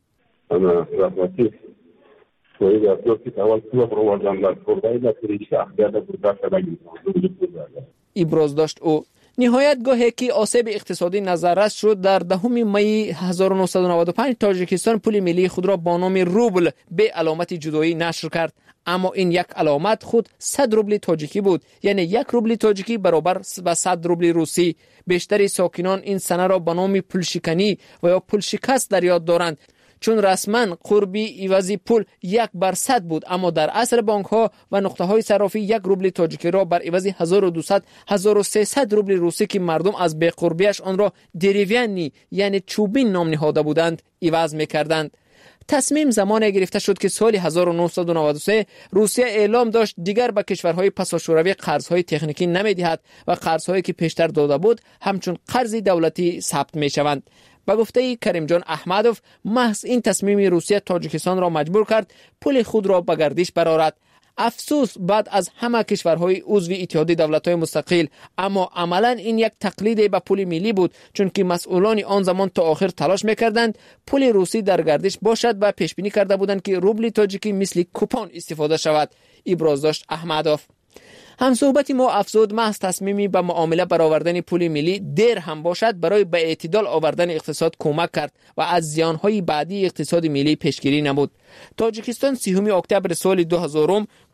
ابراز داشت او. نهایت گاهی که آسیب اقتصادی نظررس شد در 10 می 1995 تاجیکستان پول ملی خود را با نام روبل به علامت جدایی نشر کرد، اما این یک علامت خود 100 روبل تاجیکی بود، یعنی 1 روبل تاجیکی برابر به 100 روبل روسی. بیشتر ساکنان این سنه را به نام پول شکنی و یا پول شکست در یاد دارند، چون رسما قربی عوضی پول 1/100 بود، اما در اصل بانک ها و نقطه های صرافی 1 روبل تاجیکی را بر عوض 1200 1300 روبل روسی که مردم از بی قربیش آن را دریوینی یعنی چوبین نام نهاده بودند عوض می‌کردند. تصمیم زمانی گرفته شد که سال 1993 روسیه اعلام داشت دیگر به کشورهای پسا شوروی قرضهای تکنیکی نمی‌دهد و قرضهایی که پیشتر داده بود همچون قرض دولتی ثبت می‌شوند. با گفته کریم جان احمدوف محض این تصمیم روسیه تاجیکستان را مجبور کرد پول خود را به گردش برآورد. افسوس بعد از همه کشورهای عضو اتحاد دولت‌های مستقل، اما عملاً این یک تقلید به پول ملی بود، چون که مسئولان آن زمان تا آخر تلاش می‌کردند پول روسی در گردش باشد و پیش بینی کرده بودند که روبل تاجیکی مثل کوپن استفاده شود. ابراز داشت احمدوف. همصحبت ما افزود محض تصمیمی به معامله برآوردن پول ملی دیر هم باشد برای به اعتدال آوردن اقتصاد کمک کرد و از زیانهای بعدی اقتصاد ملی پیشگیری نمود. تاجیکستان 30 اکتبر سال 2000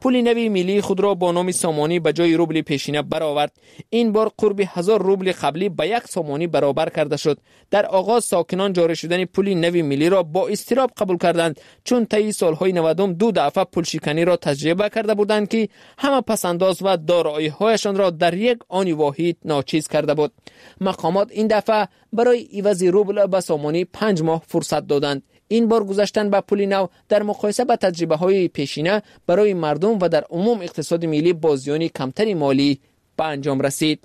پول نوی ملی خود را با نام سامانی به جای روبل پیشینه برآورد. این بار قرب 1000 روبل قبلی به 1 سامانی برابر کرده شد. در آغاز ساکنان جاری شدن پول نوی ملی را با اضطراب قبول کردند، چون طی سالهای 90 2 دفعه پول شکنی را تجربه کرده بودند که همه پسنداز و دارایی‌هایشان را در یک آن واحد ناچیز کرده بود. مقامات این دفعه برای عوض روبل به سامانی 5 ماه فرصت دادند. این بار گذاشتن به پول نو در مقایسه با تجربه‌های پیشینه برای مردم و در عموم اقتصاد ملی با زیان کمتری مالی به انجام رسید.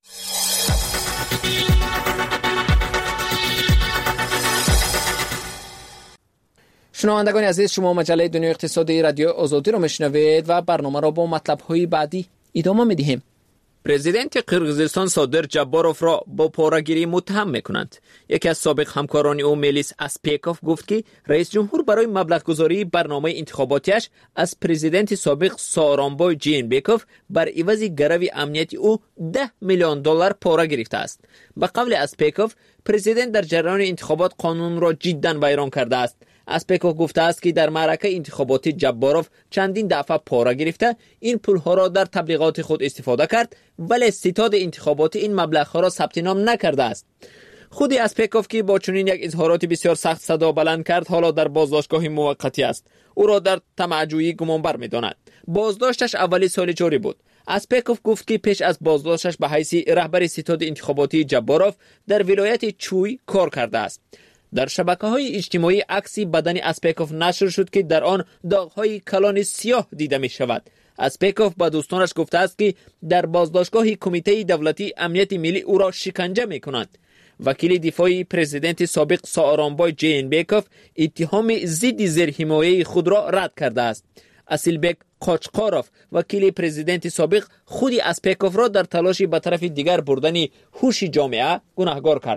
شنوندگان عزیز، شما مجله دنیای اقتصادی رادیو آزادی را میشنوید و برنامه را با مطلب‌های بعدی ادامه می‌دهیم. پرزیدنت قرقیزستان صادر جباروف را با پاره‌گیری متهم می‌کنند. یکی از سابق همکاران او میلیس اسپیکوف گفت که رئیس جمهور برای مبلغ گذاری برنامه انتخاباتیش از پرزیدنت سابق سارانبای جینبکوف بر عوض گرو امنیتی او $10 میلیون پاره گرفته است. به قول اسپیکوف، پرزیدنت در جریان انتخابات قانون را جداً ویران کرده است. اسپیکوف گفته است که در معرکه انتخاباتی جباروف چندین دفعه پاره گرفته این پولها را در تبلیغات خود استفاده کرد، ولی ستاد انتخاباتی این مبلغها را ثبت نام نکرده است. خود اسپیکوف که با چنین یک اظهارات بسیار سخت صدا بلند کرد، حالا در بازداشتگاه موقتی است. او را در طمع‌جویی گمانبر می‌داند. بازداشتش اولی سال جاری بود. اسپیکوف گفت که پیش از بازداشتش به حیث رهبر ستاد انتخاباتی جباروف در ولایت چوی کار کرده است. در شبکه‌های اجتماعی عکسی بدن اسپیکوف نشر شد که در آن داغ‌های کلان سیاه دیده می‌شود. اسپیکوف با دوستانش گفته است که در بازداشتگاه کمیته دولتی امنیت ملی او را شکنجه می‌کنند. وکیل دفاعی پرزیدنت سابق سارانبای جینبکوف اتهام ضد زیرحمایه خود را رد کرده است. اسیلبک قاچقاروف وکیل پرزیدنت سابق خود اسپیکوف را در تلاشی به طرف دیگر بردن هوش جامعه گناهکار کرد.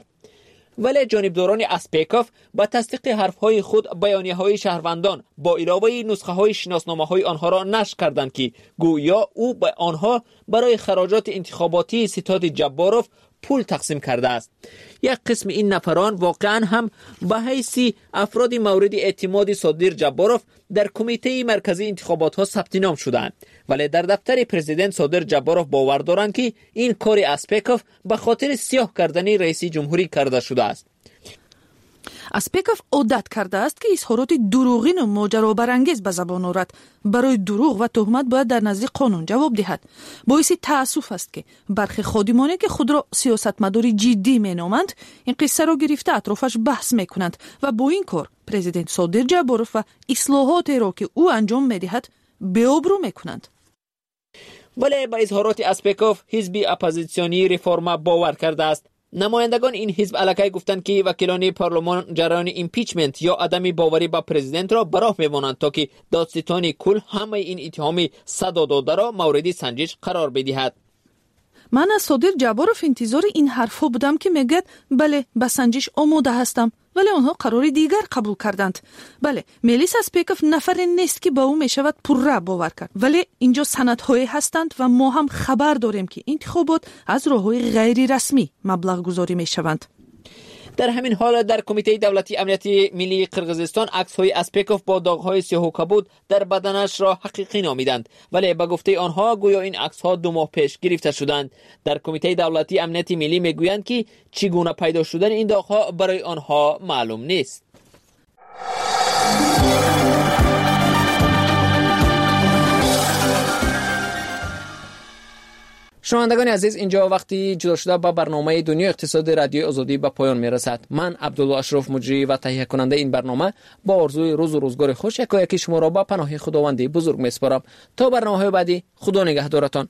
ولی جانبداران اسپیکوف با تصدیق حرفهای خود بیانیه‌های شهروندان با علاوه نسخه‌های شناسنامه‌های آنها را نشر کردند که گویا او به آنها برای خراجات انتخاباتی ستاد جباروف پول تقسیم کرده است. یک قسم این نفران واقعا هم به حیث افراد مورد اعتماد صادر جباروف در کمیته مرکزی انتخابات ها ثبت نام شدند، ولی در دفتر پرزیدنت صادر جباروف باور دارند که این کار اسپیکوف به خاطر سیاه کردن رئیس جمهوری کرده شده است. اسپیکوف عادت کرده است که اظهارات دروغین و ماجرابرانگیز به زبان آورد. برای دروغ و تهمت باید در نزد قانون جواب دهد. باعث تأسف است که برخی خادمانی که خود را سیاستمدار جدی مینامند این قصه را گرفته اطرافش بحث میکنند و با این کار پرزیدنت صادر جباروف و اصلاحاتی را که او انجام میدهد بی‌آبرو میکنند. ولی با اظهارات اسپیکوف حزب اپوزیسیونی ریفورما باور کرده است. نمایندگان این حزب علاقه گفتند که وکیلان پارلمان جریان ایمپیچمنت یا عدم باوری با پرزیدنت را براه می‌مانند تا که دادستان کل همه این اتهام صدا داده را مورد سنجش قرار بدهد. من از صادر جباروف انتظار این حرفها بودم که میگد بله به سنجش آماده هستم، ولی آنها قرار دیگر قبول کردند. بله، میلیس اسپیکوف نفر نیست که با او میشود پرره باور کرد، ولی اینجا سندهایی هستند و ما هم خبر داریم که انتخابات از راه‌های غیر رسمی مبلغ گذاری میشوند. در همین حال در کمیته دولتی امنیت ملی قرقیزستان عکس‌های اسپیکوف با داغ‌های سیاه و کبود در بدنش را حقیقی نامیدند، ولی به گفته آنها گویا این عکس‌ها 2 ماه پیش گرفته شدند. در کمیته دولتی امنیت ملی میگویند که چگونه پیدا شدن این داغ‌ها برای آنها معلوم نیست. شنوندگان عزیز، اینجا وقتی جدا شده با برنامه دنیای اقتصاد رادیو آزادی به پایان میرسد. من عبدالله اشرف مجری و تهیه کننده این برنامه با آرزوی روز و روزگار خوش یکایک شما را با پناه خداوند بزرگ میسپارم. تا برنامه‌های بعدی، خدا نگهدارتان.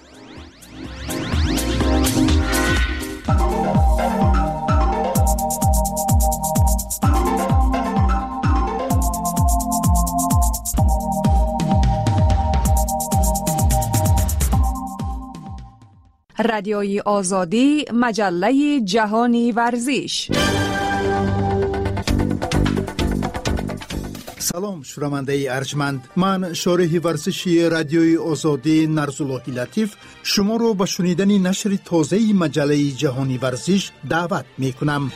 رادیوی آزادی، مجله جهانی ورزش. سلام شنونده ارجمند، من شارح ورزشی رادیوی آزادی نرزالله لطیف شما رو به شنیدن نشر تازه مجله جهانی ورزش دعوت می کنم.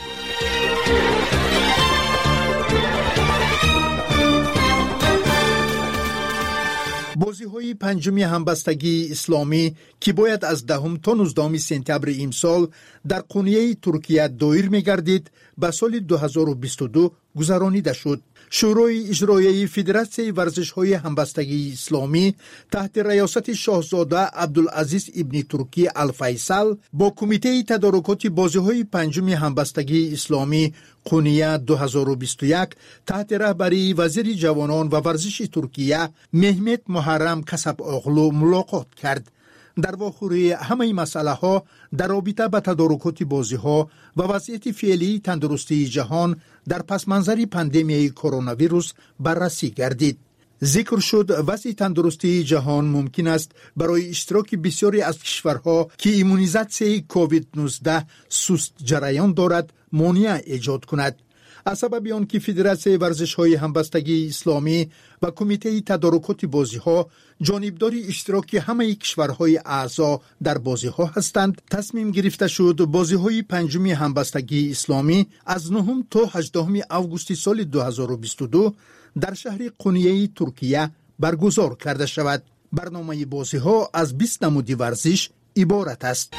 بازی بازی‌های پنجم همبستگی اسلامی که باید از 10 تا 19 سپتامبر امسال در قونیه ترکیه دایر می‌گردید به سال 2022 گذرانیده شد. شورای اجرایی فدراسیون ورزش‌های همبستگی اسلامی تحت ریاست شاهزاده عبدالعزیز ابن ترکی الفیصل با کمیته تدارکات بازی‌های پنجم همبستگی اسلامی قونیه 2021 تحت رهبری وزیر جوانان و ورزش ترکیه مهمت محرم کسب اغلو ملاقات کرد. در واخوری همه مسئله ها در رابطه با تدارکات بازی ها و وضعیت فعلی تندرستی جهان در پس منظر پاندمی کرونا ویروس بررسی گردید. ذکر شد وضع تندرستی جهان ممکن است برای اشتراک بسیاری از کشورها که ایمونیزاسیون کووید 19 سست جریان دارد مانع ایجاد کند. از سبب آن که فدراسیون ورزش‌های همبستگی اسلامی و کمیته تدارکات بازی‌ها جانبداری اشتراک همه کشورهای اعضا در بازی‌ها هستند، تصمیم گرفته شد بازی‌های پنجم همبستگی اسلامی از 9 تا 18 آگوست سال 2022 در شهر قونیه ترکیه برگزار کرده شود. برنامه بازی‌ها از 20 نمود ورزش عبارت است.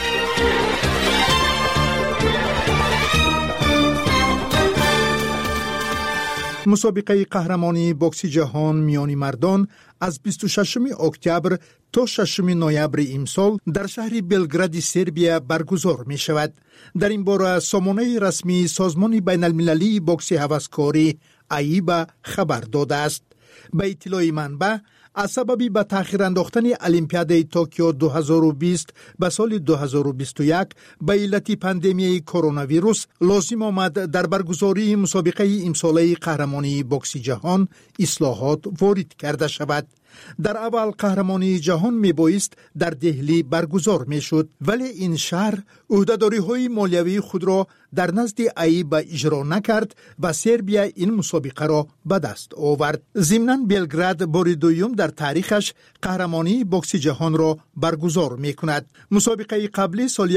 مسابقه قهرمانی بوکس جهان میان مردان از 26 اکتبر تا 6 نوامبر امسال در شهر بلگراد سربیا برگزار می شود. در این باره سامانه رسمی سازمان بین المللی بوکس هوسکاری ایبا خبر داده است. به اطلاع منبع از سبب به تأخیر انداختن المپیاد توکیو 2020 به سال 2021 به علت پاندمی کرونا ویروس لازم آمد در برگزاری مسابقه امساله قهرمانی بوکس جهان اصلاحات وارد کرده شود. در اول قهرمانی جهان می بایست در دهلی برگزار می شد، ولی این شهر عهده‌داری های مالیوی خود را در نزد ایبا اجرا نکرد و سربیا این مسابقه را به دست آورد. ضمناً بلگراد بار دوم در تاریخش قهرمانی بوکس جهان را برگزار می کند. مسابقه قبلی سال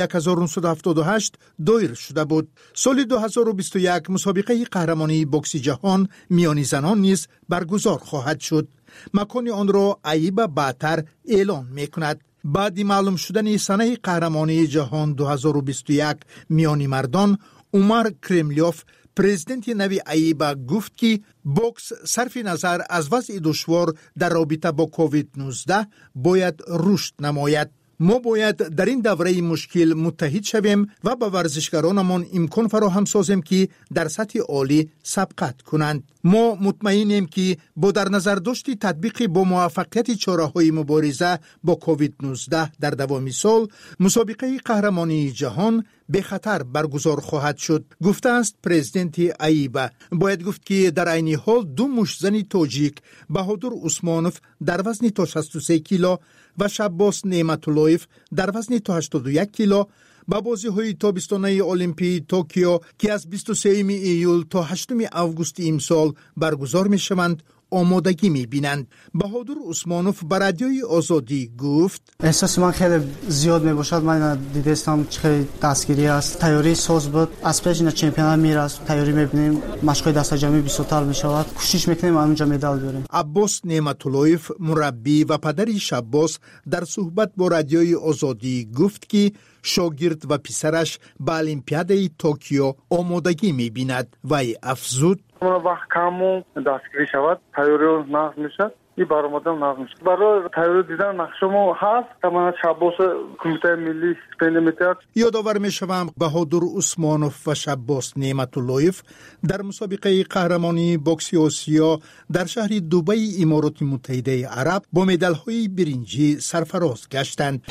1978 دایر شده بود. سال 2021 مسابقه قهرمانی بوکس جهان میان زنان نیز برگزار خواهد شد. مکان آن را ایبا بعدتر اعلان می کند. بعد معلوم شدن سنه قهرمانی جهان 2021 میان مردان، عمر کرملیوف پرزیدنت نوی ایبا گفت که بوکس صرف نظر از وضع دشوار در رابطه با کووید 19 باید رشد نماید. ما باید در این دوره مشکل متحد شویم و به ورزشکارانمان امکان فراهم سازیم که در سطح عالی سبقت کنند. ما مطمئنیم که با در نظر داشت تطبیق با موفقیت چاره‌های مبارزه با کووید 19 در دوام سال، مسابقه قهرمانی جهان به خطر برگزار خواهد شد، گفته است پرزیدنت ایبا. باید گفت که در عین حال دو مشزن تاجیک بهادر عثمانوف در وزن تا 63 کیلو و شباس نعمت‌اللهیف در وزن تا 81 کیلو با بازی‌های تابستانه المپی توکیو که از 23 ایول تا 8 آگوست امسال برگزار می‌شوند آمادگی می‌بینند. بهادر عثمانوف به رادیوی آزادی گفت: احساس من خیلی زیاد می‌باشد. من دیدم خیلی دستگیری است. تیاری ساز بود. از پیش نه چمپیونات میراست. تیاری می‌بینیم. مشق‌های دست جمعی 20 تا می‌شود. کوشش می‌کنیم اونجا مدال بیاریم. عباس نعمت‌اللهیف مربی و پدر شباس در صحبت با رادیوی آزادی گفت که شاگرد و پسرش به المپیاد توکیو آمادگی می‌بیند و افزود: وقت کمو دستگیری شود، تیاری نقض میشد، این برآمدن نقض میشد. برای تیاری دیدن نقشمو هست که من شباس کمیته ملی اسپندمیتر. یادآور میشوم بهادر عثمانوف و شباس نعمت‌اللهیف در مسابقه قهرمانی بوکس آسیا در شهر دبی امارات متحده عرب با مدال‌های برنجی سرفراز گشتند.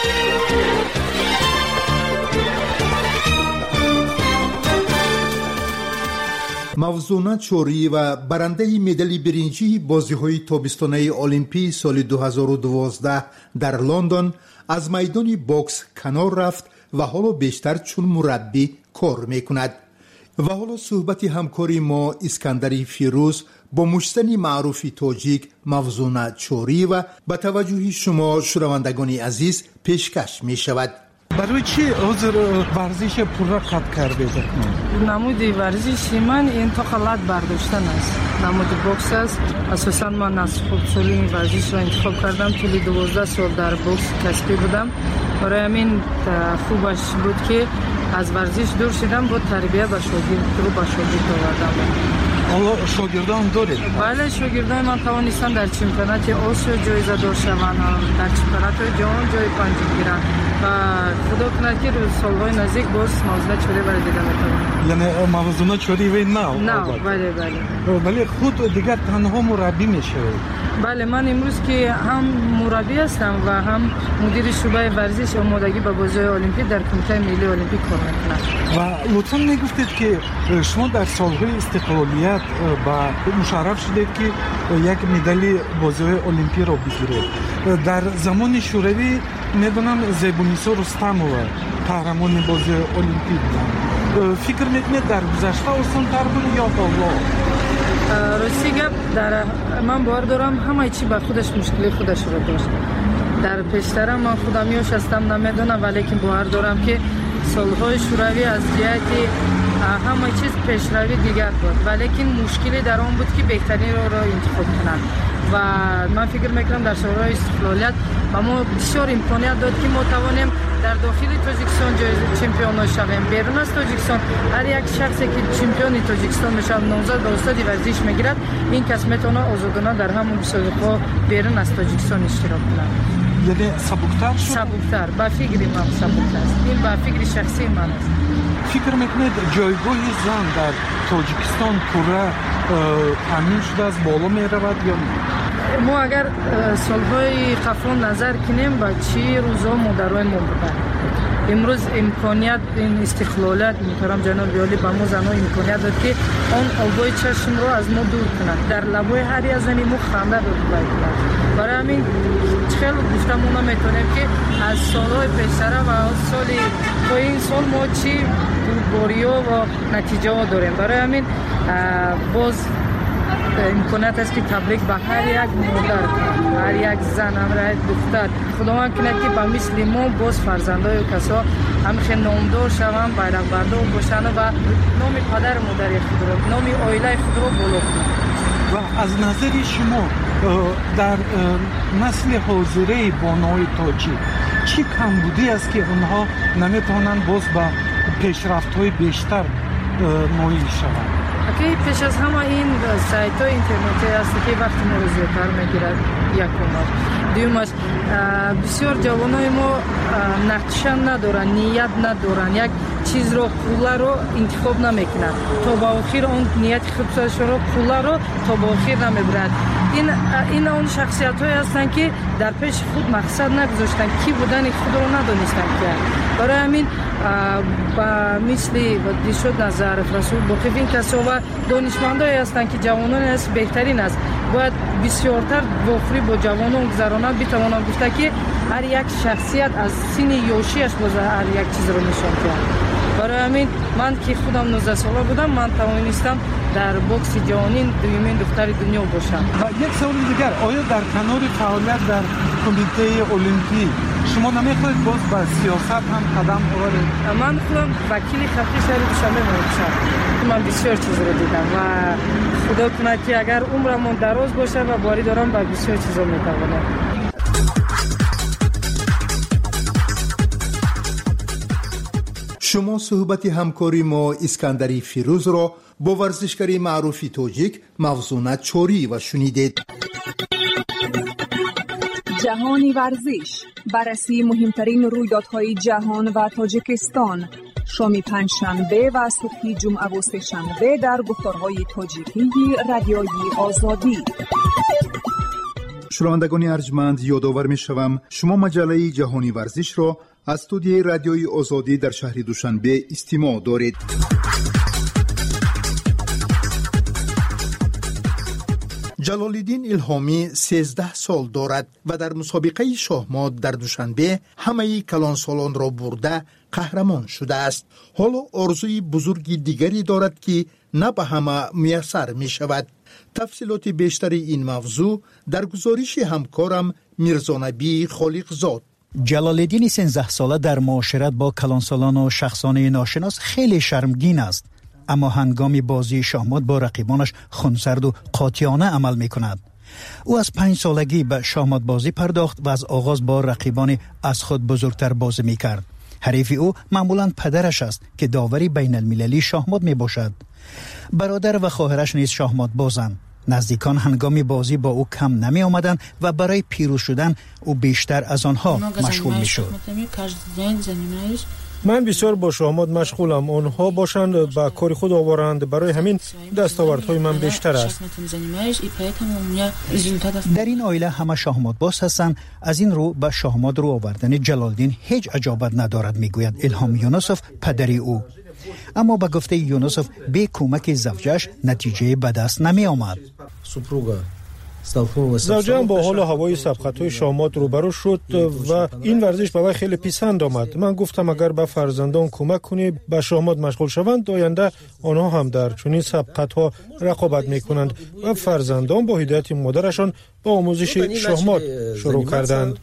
موزونه چوری و برنده مدال برنجی بازی‌های تابستانه المپی سال 2012 در لندن از میدان بوکس کنار رفت و حالا بیشتر چون مربی کار میکند. و حالا صحبت همکاری ما اسکندر فیروز با مشتنی معروف تاجیک موزونه چوری و به توجه شما شنوندگان عزیز پیشکش می شود. برای چی حضور ورزش پورا قطع کردید؟ نمود ورزشی من انتقالات برداشتن است. نمود بوکس است. اساساً من از خودسالی این ورزش را انتخاب کردم. طول 12 سال در بوکس کسبی بودم. برای همین خوبش بود که از ورزش دور شدم، با تربیت و شاگرد آوردم. حالا شاگردان دارید؟ بله، شاگردان من توانستن در چمپیونات آسیا جایزه دار شوند، در چمپیونات جهان جای پنجم گیرند و خدا کنه که سالهای نزدیک باز موازنه چوری برای دیده میتونم. یعنی موازنه چوری و نه بله. ولی خود دیگر تنها مربی میشه؟ بله، من امروز که هم مربی هستم و هم مدیر شعبه ورزش آمادگی به بازی‌های المپیک در کمیته ملی المپیک کار میکنم. و لطفاً میگفتید که شما در سالهای استقلالیت با مشرف شدید که یک مدال بازی‌های المپیک را بگیرید. در زمان شوروی میدونم زیبونیسا رستمова قهرمان بازی المپیک بود. فکر میکنید در گذشته آسان‌تر بود یا حالا؟ راستی گپ در من باور دارم همه چی با خودش مشکل خودش رو داشت. در پیشتر من خودم یوش هستم نمیدونم، ولی که باور دارم که سالهای شوروی از جهتی همه چیز پیشروی دیگر بود، ولی که مشکلی در آن بود که بهترین را انتخاب کنند و من فکر میکنم در سالهای استقلالیت و ما بسیار امکانیت داد که ما توانیم در داخل تاجیکستان چمپیون شویم. بیرون از تاجیکستان هر یک شخصی که چمپیون تاجیکستان میشه نامزد به استاد ورزش میگیرد، این کس میتونه آزادانه در همون مسابقه بیرون از تاجیکستان اشتراک کنه. یعنی سبکتر شد؟ سبکتر، با فکر من سبکتر است. این با فکر شخصی من است. فکر میکنید جایگاه زن در تاجیکستان پورا تامین شده از بالا میرود یا نه؟ ما اگر سالهای قبل نظر کنیم با چی روزا مادرای ما بودن. امروز امکانیت این استقلالات محترم جناب عالی با ما زنها امکانیت داد که آن آبای چشم رو از ما دور کنند، در لبای هر یک زنی ما خنده ببرد. برای همین خیلی گفتم اونا میتونیم که از سالهای پیشتر و سال تا این سال ما چی بوریا و نتیجه ها داریم. برای همین باز امکانات است که تبریک به هر یک مادر، هر یک زن، هر یک دختر خداوند کنه که با مثل ما باز فرزندای کسا همخه نامدار شوند، بیرق بردار باشند و نام پدر مادر خود را، نام عائله خود را بالا کنند. و از نظر شما در نسل حاضره بانوی تاجیک چی کمبودی است که اونها نمیتونن باز با پیشرفت‌های بیشتر مایل شوند؟ که پیش از همه این سایت‌های اینترنتی است که وقتی ما رو زیادتر میگیرد. یکمش دومش بسیار جوانای ما نقشه ندارن، نیت ندارن، یک چیز رو پولا رو انتخاب نمیکنن تا با آخر اون نیت خودشون رو پولا رو تا با آخر نمیبرند. این اون شخصیت‌هایی هستن که در پیش خود مقصد نگذاشتن، کی بودن خود رو ندانستن که. برای همین با مثل دیشود نظر رسول باقی این کسا و دانشمندایی هستن که جوانان است بهترین است، باید بسیارتر واقعی با جوانان گذرانند، بتوانند گفته که هر یک شخصیت از سن یوشیش باز هر یک چیز رو نشان دهد. برای همین من که خودم 19 ساله بودم من توانستم در بوکس جهانی دومین دختر دنیا باشم. و یک سوال دیگر، آیا در کنار فعالیت در کمیته المپیک شما نمیخواهید باز به سیاست هم قدم بردارید؟ من خودم وکیل خطی شهر دوشنبه باشم. من بسیار چیز رو دیدم و خدا کنه که اگر عمرم دراز باشه و باری دارم با بسیار چیزا میتوانم. شما صحبت همکاری ما اسکندری فیروز را با ورزشکاری معروفی تاجیک موزونت چوری و شنیدید. جهانی ورزش، بررسی مهمترین رویدادهای جهان و تاجیکستان، شام پنجشنبه و صبح جمعه و سه‌شنبه در گفتارهای تاجیکی رادیوی آزادی. شنوندگان ارجمند، یادآور می‌شوم شما مجله جهانی ورزش را از استودیوی رادیوی آزادی در شهر دوشنبه استماع دارید. جلال‌الدین الهامی 13 سال دارد و در مسابقه شاهمات در دوشنبه همه کلانسالان را برده قهرمان شده است. حالا آرزوی بزرگی دیگری دارد که نه به همه میسر می شود. تفصیلات بیشتر این موضوع در گزارش همکارم میرزا نبی خالقزاد. جلال‌الدین 13 ساله در معاشرت با کلانسالان و شخصانه ناشناس خیلی شرمگین است، اما هنگام بازی شاهمات با رقیبانش خونسرد و قاطعانه عمل می‌کند. او از 5 سالگی به شاهمات بازی پرداخت و از آغاز با رقیبان از خود بزرگتر بازی می‌کرد. حریف او معمولاً پدرش است که داوری بین المللی شاهمات میباشد. برادر و خواهرش نیز شاهمات بازند. نزدیکان هنگام بازی با او کم نمی آمدند و برای پیروز شدن او بیشتر از آنها مشغول می شد. من بسیار با شاهمات مشغولم. آنها باشند با کار خود آورند، برای همین دستاوردهای من بیشتر است. در این عائله همه شاهمات باز هستند. از این رو به شاهمات رو آوردن جلال‌الدین هیچ عجابت ندارد، میگوید الهام یونسوف پدری او. اما به گفته یونسوف به کمک زوجش نتیجه به دست نمی آمد. زوجم با حال و هوای سبقت‌های شاهمات روبرو شد و این ورزش به وی خیلی پسند آمد. من گفتم اگر به فرزندان کمک کنی به شاهمات مشغول شوند، آینده آنها هم در چنین سبقت‌ها رقابت می‌کنند و فرزندان با هدایت مادرشان با آموزش شاهمات شروع کردند.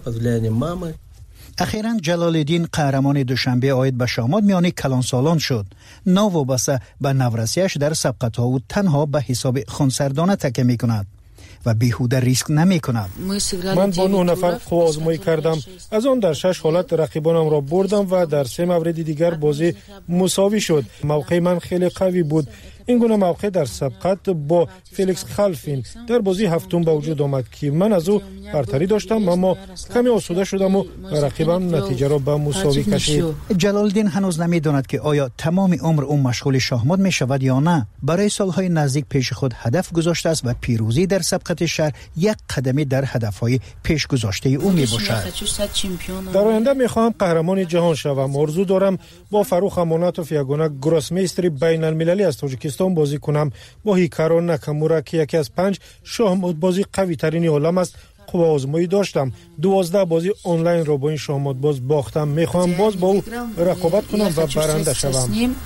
اخیراً جلال‌الدین قهرمان دوشنبه عاید به شاهمات میان کلانسالان شد. ناوابسته به نورسیش در سبقت‌ها او تنها به حساب خونسردانه تکیه می‌کند و بیهوده ریسک نمی کند. من با 9 نفر قوا آزمایی کردم. از آن در 6 حالت رقیبانم را بردم و در 3 مورد دیگر بازی مساوی شد. موقع من خیلی قوی بود. این گونه موقع در سبقت با فلیکس خلفین در بازی هفتم به وجود آمد که من از او برتری داشتم، اما کمی آسوده شدم و رقیبم نتیجه را به مساوی کشید. جلال‌الدین هنوز نمی‌داند که آیا تمام عمر او مشغول شاهمات می‌شود یا نه. برای سالهای نزدیک پیش خود هدف گذاشته است و پیروزی در سبقت شهر یک قدمی در هدف‌های پیش گذاشته او میباشد. در آینده می‌خواهم قهرمان جهان شوم. آرزو دارم با فاروق امانتوف یگانه گراسمیستر بین المللی از تاجیکستان بازی کنم. با هیکارو ناکامورا که یکی از 5 شاهمات بازی قوی ترین عالم است قوا آزمایی داشتم. 12 بازی آنلاین را با این شاهمات باز باختم. میخوام باز با او رقابت کنم و برنده شوم.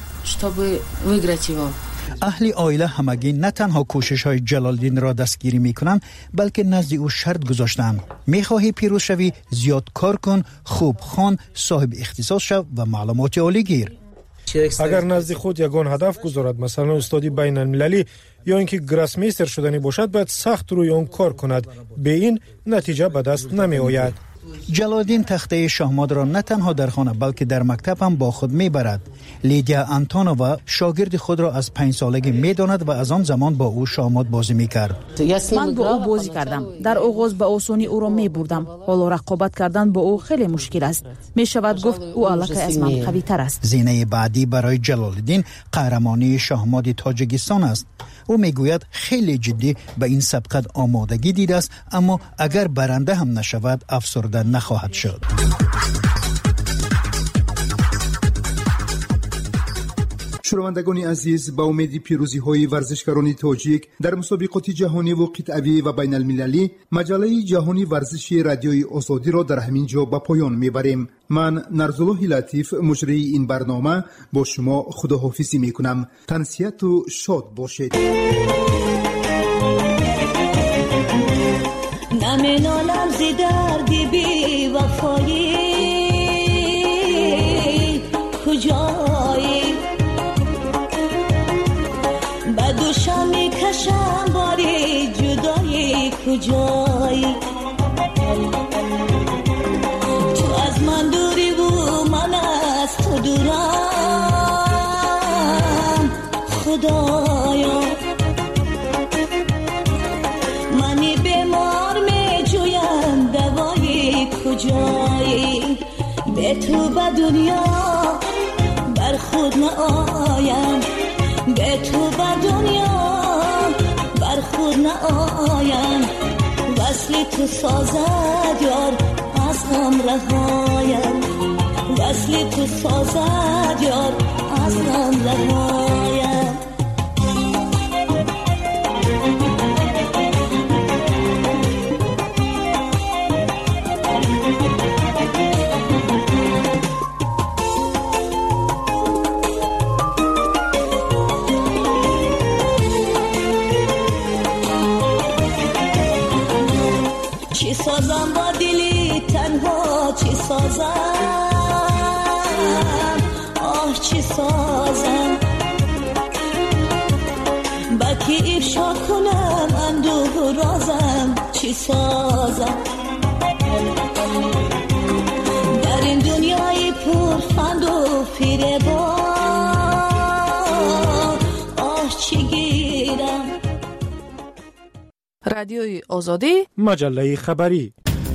اهل عائله همگی نه تنها کوشش‌های جلال‌الدین را دستگیری می‌کنند، بلکه نزد او شرط گذاشتند: می‌خواهی پیروز شوی، زیاد کار کن، خوب خوان، صاحب اختصاص شو و معلومات عالی گیر. اگر نزد خود یگان هدف گذارد، مثلا استادی بین المللی یا اینکه گراسمیستر شدنی باشد، باید سخت روی آن کار کند. به این نتیجه به دست نمی آید. جلال‌الدین تخته شاهمات را نه تنها در خانه بلکه در مکتب هم با خود میبرد. لیدیا انتونووا شاگرد خود را از 5 سالگی میداند و از آن زمان با او شاهمات بازی میکرد. من با او بازی کردم. در آغاز به آسانی او را میبردم. حالا رقابت کردن با او خیلی مشکل است. میشود گفت او الکی از من قوی تر است. زینه بعدی برای جلال‌الدین قهرمانی شاهمات تاجیکستان است. او میگوید خیلی جدی به این سبقت آمادگی دیده است، اما اگر برنده هم نشود افسرده نخواهد شد. شنوندگان عزیز، با امید پیروزی های ورزشکاران تاجیک در مسابقات جهانی و قطعی و بین المللی، مجله جهانی ورزشی رادیوی آزادی را در همین جا به پایان میبریم. من نرزالله لطیف مجری این برنامه با شما خداحافظی میکنم. تنسیت و شاد باشید. نمینالم زی دردی بی وفایی، کجایی بدوشم میکشم باری جدایی، کجایی تو از من دوری و من از تو دورم، خدایا منی بیمار میجویم دوایی، کجایی به تو به دنیا بر خود نآیم، به تو به دنیا بر خود نآیم، وصل تو سازد یار از غم رهایم، وصل تو سازد یار از غم رهایم. چی سازم با دلی تنها چی سازم آه چی سازم با کی افشا کنم اندوه رازم چی سازم در این دنیای پر فند و فریب آه چی گیرم. رادیوی آزادی مجله خبری.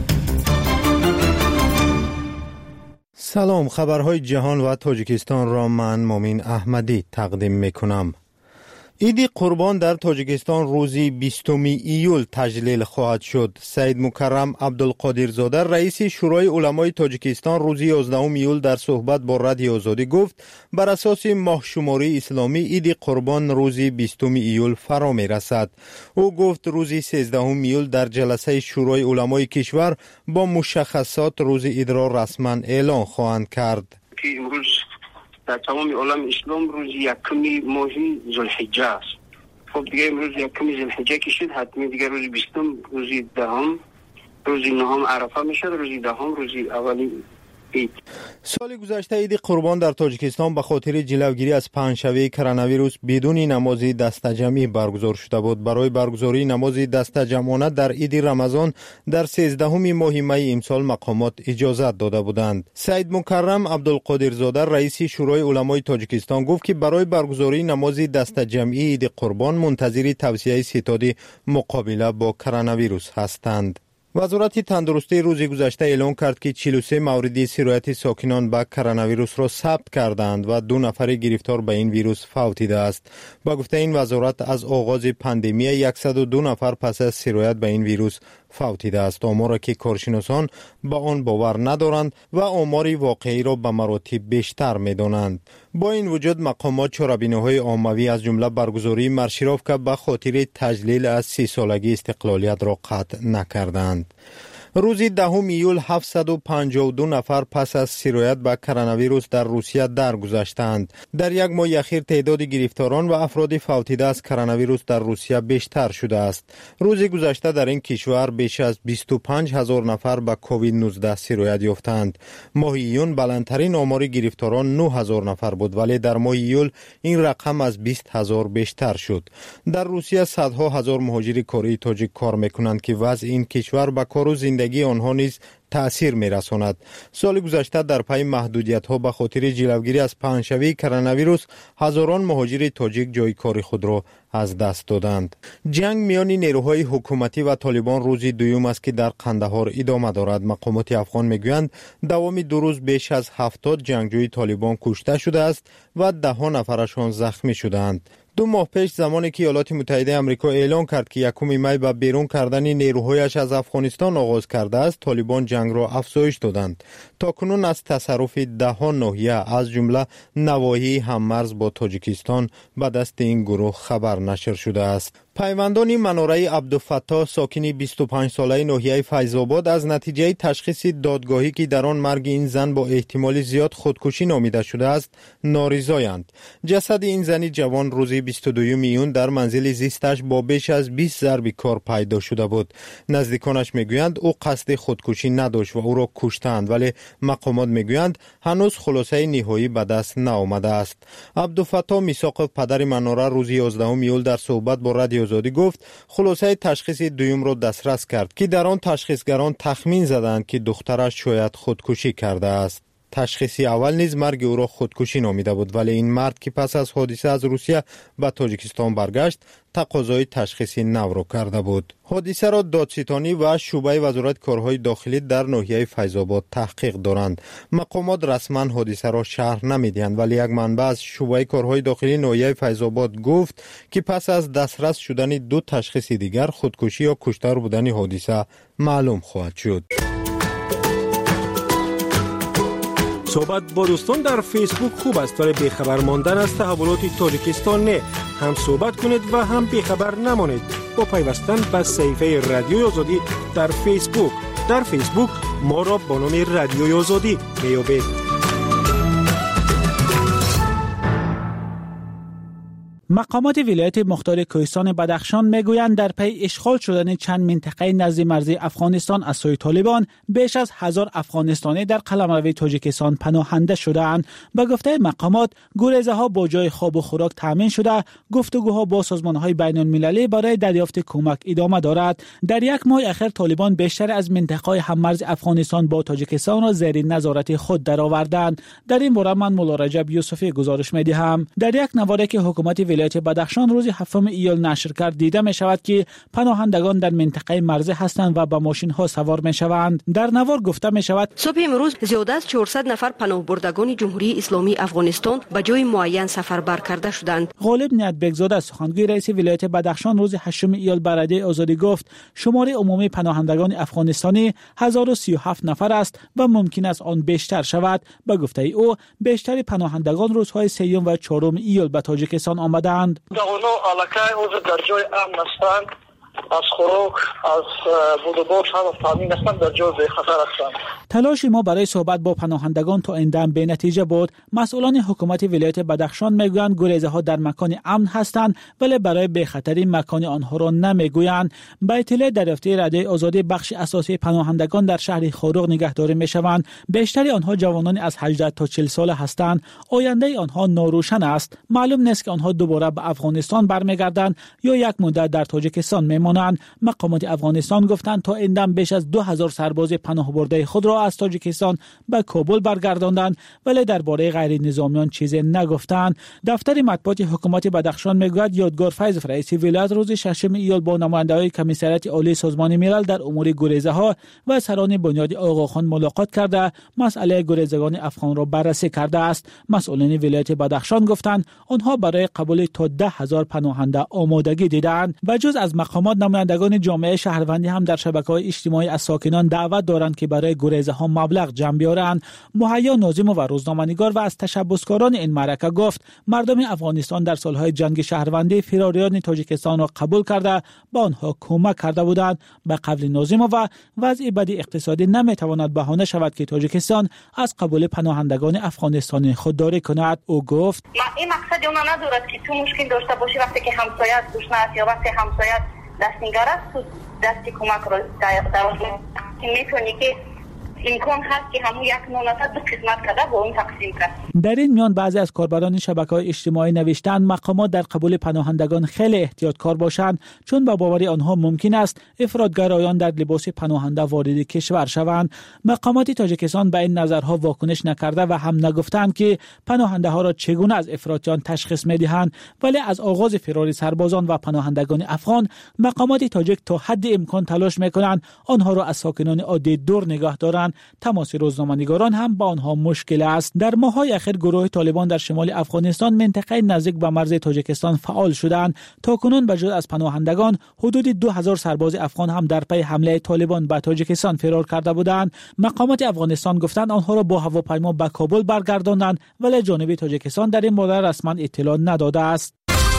سلام، خبرهای جهان و تاجیکستان را من مومین احمدی تقدیم میکنم. عید قربان در تاجیکستان روزی 20 ایول تجلیل خواهد شد. سید مکرم عبدالقادرزاده رئیس شورای علمای تاجیکستان روزی 11 ایول در صحبت با رادیو آزادی گفت بر اساس ماه شماری اسلامی عید قربان روزی 20 ایول فرا می رسد. او گفت روزی 13 ایول در جلسه شورای علمای کشور با مشخصات روز عید را رسما اعلان خواهند کرد. امروز در تمام عالم اسلام روز یکمی ماه ذوالحجه است. خب دیگه امروز یکمی ذوالحجه کشید، حتمی دیگه روز 20 روز دهم روز نهم عرفه میشه، روز دهم روز اولی عید. سال گذشته عید قربان در تاجیکستان به خاطر جلوگیری از پنجشنبه کرونا ویروس بدون نماز دستجمعی برگزار شده بود. برای برگزاری نماز دستجمعانه در عید رمضان در 13 ماه می امسال مقامات اجازت داده بودند. سید مکرم عبدالقادرزاده رئیس شورای علمای تاجیکستان گفت که برای برگزاری نماز دستجمعی عید قربان منتظر توصیه ستاد مقابله با کرونا ویروس هستند. وزارت تندرستی روز گذشته اعلام کرد که 43 مورد سرایت ساکنان به کرونا ویروس را ثبت کردند و 2 نفر گرفتار به این ویروس فوت دیده است. با گفته این وزارت از آغاز پاندمی 102 نفر پس از سرایت به این ویروس فوت دیده است. آمار که کارشناسان با آن باور ندارند و آمار واقعی را به مراتب بیشتر می‌دانند. با این وجود مقامات چهاربینی‌های عمومی از جمله برگزاری مرشراف که به خاطر تجلیل از 30 سالگی استقلالیت را قطع نکردند. روز 10 ایول 752 نفر پس از سرایت به کرونا ویروس در روسیه درگذشتند. در یک ماه اخیر تعداد گرفتاران و افراد فوتیده از کرونا ویروس در روسیه بیشتر شده است. روز گذشته در این کشور بیش از 25000 نفر به کووید 19 سرایت یافتند. ماه ایون بلندترین آمار گرفتاران 9000 نفر بود، ولی در ماه ایول این رقم از 20000 بیشتر شد. در روسیه صدها هزار مهاجر کاری تاجیک کار میکنند که وضع این کشور به کار و زندگی آنها نیز تأثیر می‌رساند. سال گذشته در پی محدودیت‌ها به خاطر جلوگیری از پنجشنبه کرونا ویروس هزاران مهاجر تاجیک جای کار خود را از دست دادند. جنگ میان نیروهای حکومتی و طالبان روزی دوم است که در قندهار ادامه دارد. مقامات افغان میگویند دوام 2 روز بیش از 70 جنگجوی طالبان کشته شده است و 10 نفرشان زخمی شدند. 2 ماه پیش زمانی که ایالات متحده آمریکا اعلان کرد که 1 می به بیرون کردن نیروهایش از افغانستان آغاز کرده است، طالبان جنگ را افزایش دادند. تاکنون از تصرف 10 ناحیه از جمله نواحی هممرز با تاجیکستان به دست این گروه خبر نشر شده است. پیوندان مناره عبدالفتاح ساکن 25 ساله ناحیه فیض‌آباد از نتیجه تشخیص دادگاهی که در آن مرگ این زن با احتمال زیاد خودکشی نامیده شده است نارضایند. جسد این زن جوان روز 22 ایون در منزل زیستش با بیش از 20 ضرب کار پیدا شده بود. نزدیکانش میگویند او قصد خودکشی نداشت و او را کشتند، ولی مقامات میگویند هنوز خلاصه نهایی به دست نآمده است. عبدالفتاح میثاقов پدر مناره روز 11 ایول در صحبت با رادیو آزادی گفت خلاصه تشخیص دوم را دسترس کرد که در آن تشخیصگران تخمین زدند که دخترش شاید خودکشی کرده است. تشخیص اول نیز مرگ او را خودکشی نامیده بود، ولی این مرد که پس از حادثه از روسیه به تاجیکستان برگشت تقاضای تشخیص نو را کرده بود. حادثه را دادستانی و شعبه وزارت کارهای داخلی در ناحیه فیض‌آباد تحقیق دارند. مقامات رسما حادثه را شرح نمیدهند، ولی یک منبع از شعبه کارهای داخلی ناحیه فیض‌آباد گفت که پس از دسترس شدن 2 تشخیص دیگر خودکشی یا کشتار بودن حادثه معلوم خواهد شد. صحبت با دوستان در فیسبوک خوب است، ولی بیخبر ماندن از تحولات تاجیکستان نه. هم صحبت کنید و هم بیخبر نمانید با پیوستن به صفحه رادیوی آزادی در فیسبوک. در فیسبوک ما را با نام رادیوی آزادی میابید. مقامات ولایت مختار کوهستان بدخشان میگویند در پی اشغال شدن چند منطقه نزد مرزی افغانستان از سوی طالبان بیش از 1000 افغانستانی در قلمرو تاجیکستان پناهنده شدند. به گفته مقامات گریزه ها با جای خواب و خوراک تامین شده، گفتگوها با سازمان های بین المللی برای دریافت کمک ادامه دارد. در یک ماه اخیر طالبان بیشتر از منطقه هممرز افغانستان با تاجیکستان را زیر نظارت خود درآوردند. در این باره من مولا رجب یوسفی گزارش می‌دهم. در یک نواری که حکومت ولایت بدخشان روز 7 ایول نشر کرد دیده می شود که پناهندگان در منطقه مرزی هستند و به ماشین ها سوار می شوند. در نوار گفته می شود صبح امروز زیاده از 400 نفر پناه بردگان جمهوری اسلامی افغانستان به جای معین سفربر کرده شدند. غالب نیتبگزاده سخنگوی رئیس ولایت بدخشان روز 8 ایول به رادیوی آزادی گفت شمار عمومی پناهندگان افغانستانی 1037 نفر است و ممکن است آن بیشتر شود. به گفته او بیشتر پناهندگان روزهای 3 و 4 ایول به تاجیکستان آمدند. اونا علاقه او در جای امن هستند، از خوراک از بودباش هم تامین هستند، در جای بی خطر هستند. تلاش ما برای صحبت با پناهندگان تا این دم به نتیجه بود. مسئولان حکومت ولایت بدخشان میگویند گریزه ها در مکان امن هستند ولی برای بی خطری مکان آنها را نمیگویند. به اطلاع دریافتی رادیوی آزادی بخش اساسی پناهندگان در شهر خاروق نگهداری میشوند. بیشتر آنها جوانان از 18 تا 40 ساله هستند. آینده آنها ناروشن است. معلوم نیست که آنها دوباره به افغانستان برمیگردند یا یک مدت در تاجیکستان میمانند. مقامات افغانستان گفتند تا این دم بیش از 2000 سرباز پناه برده خود را از تاجیکستان به کابل برگرداندند ولی درباره غیر نظامیان چیزی نگفتند. دفتر مطبوعات حکومت بدخشان میگوید یادگار فیض رئیس ولایت روز 6 ایول با نماینده‌های کمیسریت عالی سازمان ملل در امور گریزه ها و سران بنیاد آقاخان ملاقات کرده مسئله گریزگان افغان را بررسی کرده است. مسئولان ولایت بدخشان گفتند آنها برای قبول تا 10,000 پناهنده آمادگی دیدند. بجز از مقامات نمایندگان جامعه شهروندی هم در شبکه‌های اجتماعی از ساکنان دعوت دارند که برای گریزه ها مبلغ جمع بیارند. مهیا ناظم و روزنامه‌نگار و از تشبثکاران این معرکه گفت مردم افغانستان در سالهای جنگ شهروندی فراریان تاجیکستان را قبول کرده به آنها کمک کرده بودند. به قول ناظم و وضع بد اقتصادی نمیتواند بهانه شود که تاجیکستان از قبول پناهندگان افغانستانی خودداری کند. او گفت این مقصد اون ندارد که تو مشکل داشته باشی وقتی که همسایت گشنه است یا وقتی همسایت دستنگر است تو دستی کمک را دراز میتونی که امکان هست که همون یک نونت دو قسمت کرده با اون تقسیم کرد. در این میان بعضی از کاربران شبکه‌های اجتماعی نوشتند مقامات در قبول پناهندگان خیلی احتیاطکار باشند چون به باور آنها ممکن است افراطگرایان در لباس پناهنده وارد کشور شوند. مقامات تاجیکستان به این نظرها واکنش نکرده و هم نگفتند که پناهنده ها را چگونه از افراطیان تشخیص می‌دهند، ولی از آغاز فرار سربازان و پناهندگان افغان مقامات تاجیک تا حد امکان تلاش می‌کنند آنها را از ساکنان عادی دور نگاه دارند. تماس روزنامه‌نگاران هم با آنها مشکل است. در ماه‌های اخیر گروه طالبان در شمال افغانستان منطقه نزدیک به مرز تاجیکستان فعال شدند. تاکنون بجز از پناهندگان حدود 2000 سرباز افغان هم در پی حمله طالبان به تاجیکستان فرار کرده بودند. مقامات افغانستان گفتند آنها را با هواپیما به کابل برگرداندند ولی جانب تاجیکستان در این باره رسما اطلاع نداده است.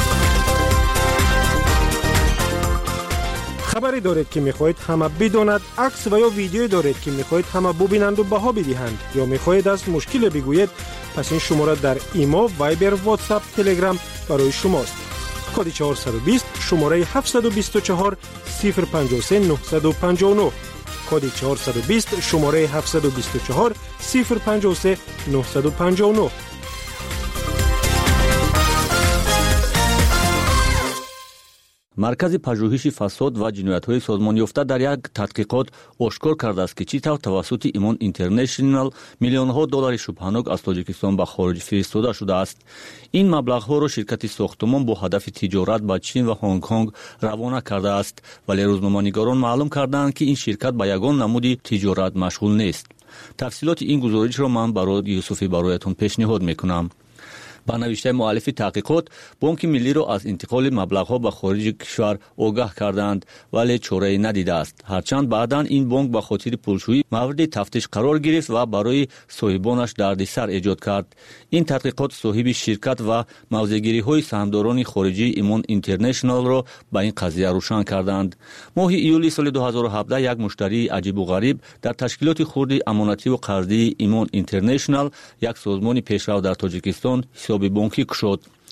خبری دارید که میخواهید همه بداند، عکس و یا ویدیویی دارید که میخواهید همه ببینند و بها بدهند یا میخواهید از مشکل بگویید، پس این شماره در ایما، وایبر، واتساپ، تلگرام برای شماست. کد 420 شماره 724 053 959 کد 420 شماره 724 053 959. مرکز پژوهش فساد و جنایت‌های سازمان یافته در یک تحقیقات آشکار کرده است که چطور توسط ایمان اینترنشنال میلیون‌ها دلار شبهه‌ناک از تاجیکستان به خارج فرستاده شده است. این مبلغ‌ها را شرکت ساختمان با هدف تجارت به چین و هنگ کنگ روانه کرده است، ولی روزنامه‌نگاران معلوم کردند که این شرکت به یگان نمود تجارت مشغول نیست. تفصیلات این گزارش را من برای یوسفی برایتان پیشنهاد می‌کنم. با نوشته مؤلف تحقیقات، بانک ملی را از انتقال مبلغ‌ها به خارج کشور آگاه کردند ولی چاره‌ای ندیده است. هرچند بعداً این بانک به خاطر پولشویی مورد تفتیش قرار گرفت و برای صاحبانش دردسر ایجاد کرد. این تحقیقات صاحب شرکت و موضع‌گیری‌های سهامداران خارجی ایمان اینترنشنال را به این قضیه روشن کردند. ماه ایولی سال 2017 یک مشتری عجیب و غریب در تشکیلات خرد امانتی و قرضی ایمان اینترنشنال، یک سازمان پیشرو در تاجیکستان، حساب بانکی گشود.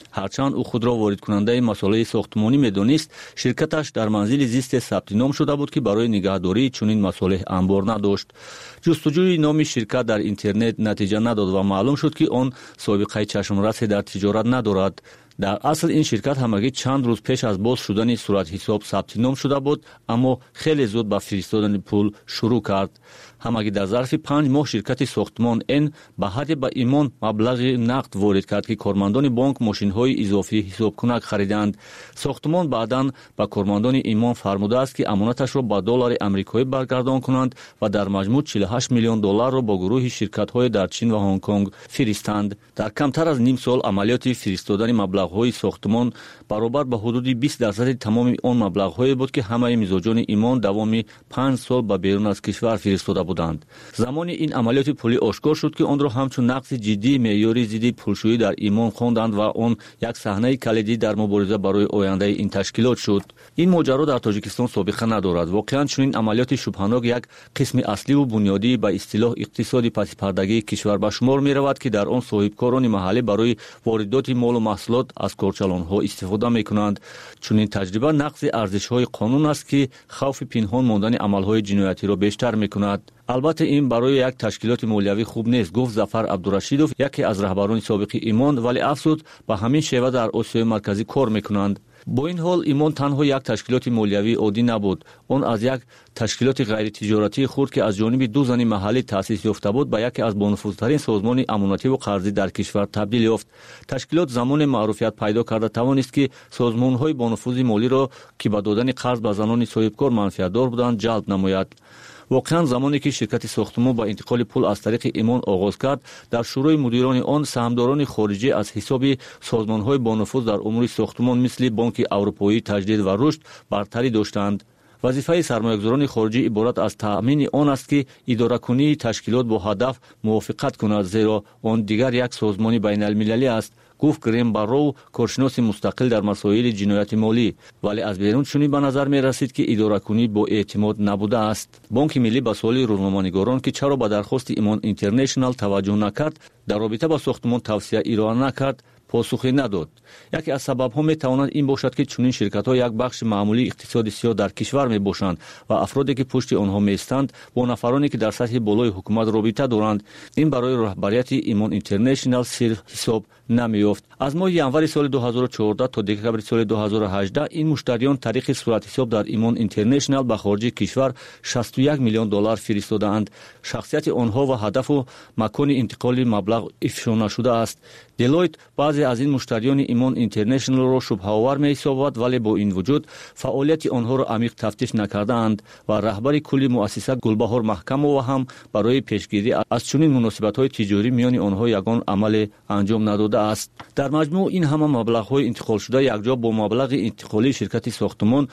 ҳарчанд ӯ худро воридкунандаи масъулияти сохтмонӣ медонист, ширкаташ дар манзили зисте сабтином шуда буд ки барои нигаҳдории чунин масолиҳ анбор надошт. ҷустуҷӯи номи ширкат дар интернет натиҷа надод ва маълум шуд ки он собиқаи чашмрасе дар тиҷорат надорад. дар асл ин ширкат ҳамагӣ чанд рӯз пеш аз боз шудани суратҳисоб сабтином шуда буд, аммо хеле зуд ба фиристодани пул шурӯъ кард. ҳамагӣ дар зарфи 5 моҳ ширкати сохтмон н ба ҳадди ба имон маблағи нақд ворид кард ки кормандони бонк мошинҳои изофии ҳисобкунак хариданд. сохтмон баъдан ба кормандони имон фармудааст ки амонаташро ба доллари амрикоӣ баргардон кунанд ва дар маҷмӯъ $48 миллион ба гурӯҳи ширкатҳое дар чин ва ҳонконг фиристанд. дар камтар аз ним сол амалиёти фиристодани маблағҳои сохтмон баробар ба ҳудуди 20% тамоми он маблағҳое буд ки ҳамаи мизоҷони имон давоми 5 сол ба берун аз кишвар фиристода буданд. замони ин амалиёти пулӣ ошкор шуд ки онро ҳамчун нақси ҷиддии меъёри зидди пулшӯӣ дар имон хонданд ва он як саҳнаи калидӣ дар мубориза барои ояндаи ин ташкилот шуд. ин моҷаро дар тоҷикистон собиқа надорад. воқеан чунин амалиёти шубҳанок як қисми асливу бунёдӣ ба истилоҳ иқтисоди пасипардагии кишвар ба шумор меравад ки дар он соҳибкорони маҳаллӣ барои воридоти молу маҳсулот аз корчалонҳо истифода мекунанд. чунин таҷриба нақзи арзишҳои қонун аст ки хавфи пинҳон мондани амалҳои ҷиноятиро бештар мекунад. албатта ин барои як ташкилоти молиявӣ хуб нест, гуфт Зафар Абдурашидов, яке аз раҳбарони собиқи имон, вале афзуд ба ҳамин шева дар Осиёи марказӣ кор мекунанд. бо ин ҳол имон танҳо як ташкилоти молиявии оддӣ набуд. он аз як ташкилоти ғайритиҷоратии хурд ки аз ҷониби ду зани маҳаллӣ таъсис ёфта буд ба яке аз бонуфузтарин созмони амонативу қарзӣ дар кишвар табдил ёфт. ташкилот замоне маъруфият пайдо карда тавонист ки созмонҳои бонуфузи молиро ки ба додани қарз ба занони соҳибкор манфиатдор буданд ҷалб намояд. воқеан замоне ки ширкати сохтмон ба интиқоли пул аз тариқи имон оғоз кард, дар шӯрои мудирони он саҳмдорони хориҷӣ аз ҳисоби созмонҳои бонуфуз дар умури сохтмон мисли Бонки Аврупоӣ таҷдид ва рушд бартарӣ доштанд. вазифаи сармоягузорони хориҷӣ иборат аз таъмини он аст ки идоракунии ташкилот бо ҳадаф мувофиқат кунад, зеро он дигар як созмони байналмилалӣ аст, гуфт Грем Барроу, коршиноси мустақил дар масоили ҷинояти молӣ. вале аз берун чунин ба назар мерасид ки идоракунӣ бо эътимод набудааст. бонки миллӣ ба суоли рӯзноманигорон ки чаро ба дархости Имон Интернешнл таваҷҷӯҳ накард, дар робита ба сохтмон тавсия ироа накард, посухе надод. яке аз сабабҳо метавонад ин бошад ки чунин ширкатҳо як бахши маъмулии иқтисоди сиёҳ дар кишвар мебошанд ва афроде ки пушти онҳо меистанд бо нафароне ки дар сатҳи болои ҳукумат робита доранд. ин барои раҳбарияти Имон Интернешнл сир ҳисоб намеёфт. аз моҳи январи соли 2014 то декабри соли 2018 ин муштариён тариқи суратҳисоб дар Имон Интернешнл ба хориҷи кишвар $61 миллион фиристодаанд. шахсияти онҳо ва ҳадафу макони интиқоли маблағ ифшо нашудааст. Deloitte баъзе аз ин муштариёни Имон Интернешнлро шубҳаовар меҳисобад, вале бо ин вуҷуд фаъолияти онҳоро амиқ тафтиш накардаанд ва раҳбари кулли муассиса Гулбаҳор Маҳкамова ҳам барои пешгирӣ аз чунин муносибатҳои тиҷорӣ миёни онҳо ягон амале анҷом надодааст. дар маҷмӯъ ин ҳама маблағҳои интиқолшуда якҷо бо маблағи интиқолии ширкати сохтмон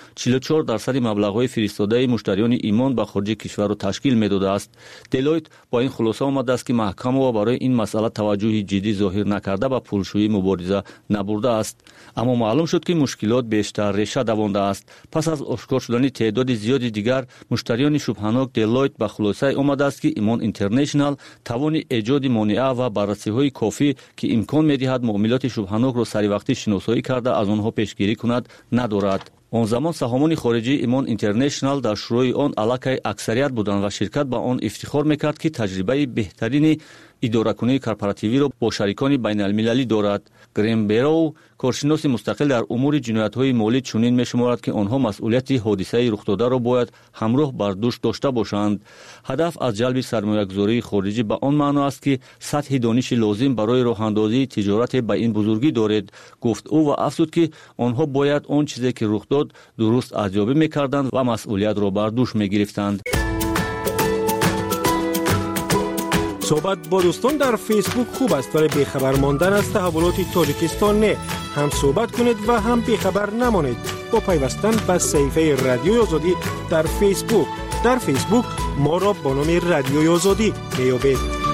44% маблағҳои фиристодаи муштариёни Имон ба хориҷи кишварро ташкил медодааст. Deloitte бо ин хулоса омадааст ки Маҳкамова барои ин масъала таваҷҷӯҳи ҷиддӣ зоҳир накарда ба пулшӯӣ мубориза набурдааст. аммо маълум шуд ки мушкилот бештар реша давондааст. пас аз ошкор шудани теъдоди зиёди дигар муштариёни шубҳанок, Deloitte ба хулосае омадааст ки Имон Интернешнл тавони эҷоди монеа ва баррасиҳои кофӣ ки имкон медиҳад муомилоти шубҳанокро саривақтӣ шиносоӣ карда аз онҳо пешгирӣ кунад надорад. он замон саҳомони хориҷии Имон Интернешнл дар шӯрои он аллакай аксарият буданд ва ширкат ба он ифтихор мекард ки таҷрибаи беҳтарини идоракунии корпоративиро бо шарикони байналмилалӣ дорад. Грем Берроу, коршиноси мустақил дар умури ҷиноятҳои молӣ, чунин мешуморад ки онҳо масъулияти ҳодисаи рухдодаро бояд ҳамроҳ бар дӯш дошта бошанд. ҳадаф аз ҷалби сармоягузории хориҷӣ ба он маъно аст ки сатҳи дониши лозим барои роҳандозии тиҷорате ба ин бузургӣ доред, гуфт ӯ ва афзуд ки онҳо бояд он чизе ки рух дод дуруст арзёбӣ мекарданд ва масъулиятро бар дӯш мегирифтанд. صحبت با دوستان در فیسبوک خوب است ولی بیخبر ماندن از تحولات تاجیکستان نه. هم صحبت کنید و هم بیخبر نمانید با پیوستن به صفحه رادیوی آزادی در فیسبوک. در فیسبوک ما را با نام رادیوی آزادی میابید.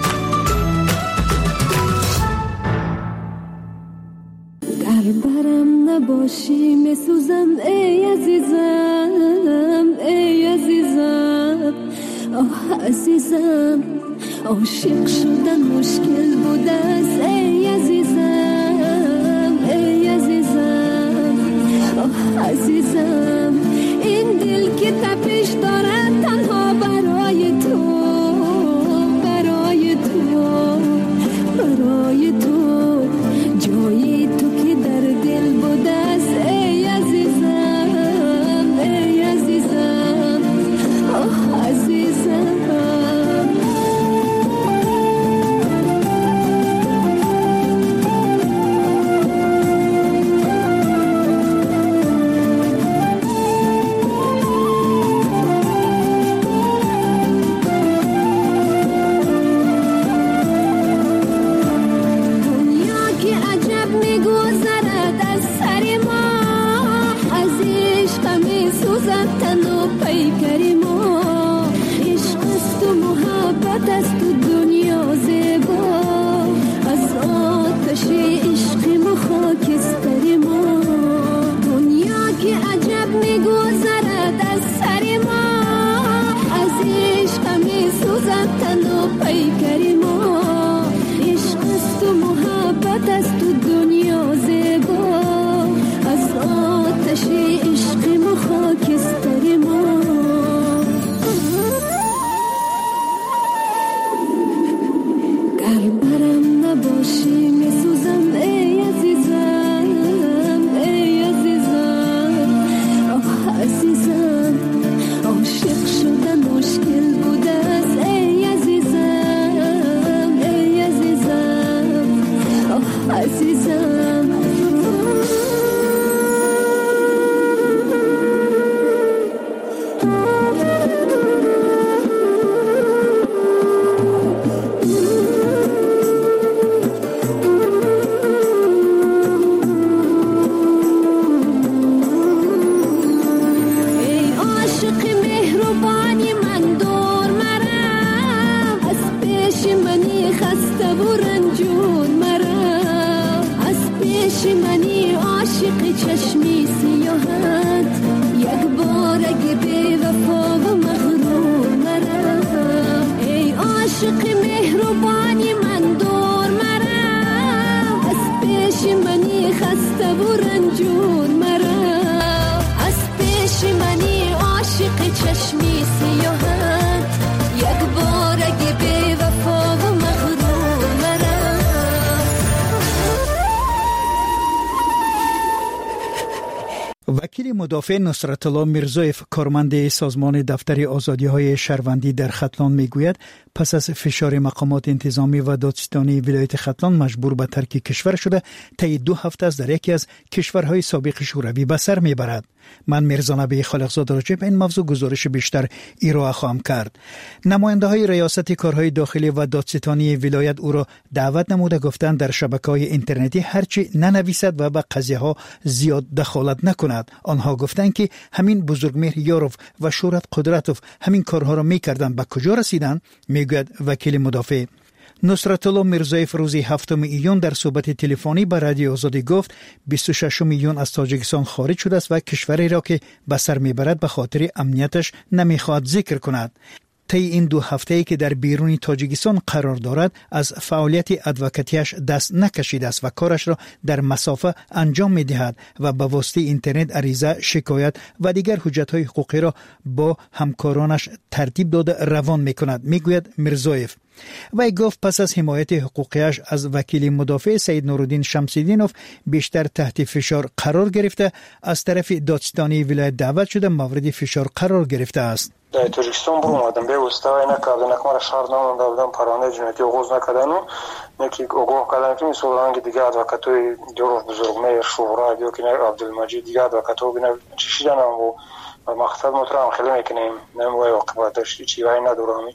در برم نباشی میسوزم ای عزیزم ای عزیزم آه عزیزم عاشق شدن مشکل بود است ای عزیزم ای عزیزم این دل که تپش دارد تنها برای تو، برای تو، برای تو، جایی تو که در دل بوده است ای عزیزم، ای عزیزم، آه عزیزم. وکیل مدافع نصرت الله میرزویف کارمند سازمان دفتر آزادی‌های شهروندی در ختلان میگوید پس از فشار مقامات انتظامی و دادستانی ولایت ختلان مجبور به ترک کشور شده طی 2 هفته است در یکی از کشورهای سابق شوروی به سر میبرد. من میرزا نبی خالقزاده راجع به این موضوع گزارش بیشتر ارائه خواهم کرد. نماینده های ریاست کارهای داخلی و دادستانی ولایت او را دعوت نموده گفتند در شبکه‌های اینترنتی هرچی ننویسد و به قضیه ها زیاد دخالت نکند. آنها گفتند که همین بزرگمهر یاروف و شورت قدرتوف همین کارها را میکردند. به کجا رسیدند؟ میگوید وکیل مدافع. نصرت الله میرزویف روز 7 ایون در صحبت تلفنی با رادیو آزادی گفت 26 ایون از تاجیکستان خارج شده است و کشوری را که به سر میبرد به خاطر امنیتش نمیخواهد ذکر کند. طی این 2 هفته‌ای که در بیرون تاجیکستان قرار دارد از فعالیت ادوکاتیش دست نکشیده است و کارش را در مسافه انجام می‌دهد و به واسطه اینترنت عریضه، شکایت و دیگر حجت‌های حقوقی را با همکارانش ترتیب داده روان می‌کند، میگوید میرزویف. وی گفت پس از حمایت حقوقیش از وکیل مدافع سید نورالدین شمس‌الدینوف بیشتر تحت فشار قرار گرفته، از طرف دادستانی ولایت دعوت شده مورد فشار قرار گرفته است. در تاجیکستان برآمدم به واسطه نکردن نکمار شهر نام دادم پرونده جنایتی آغاز نکردن و نکی آگاه کردن که مثلا دیگه ادوکاتوی جورف بزرگمهر شهرت یا که عبدالمجید دیگه ادوکاتو بنا چشیدن و مقصد مطرح خیلی میکنیم نموی عاقبتش چی وای ندارم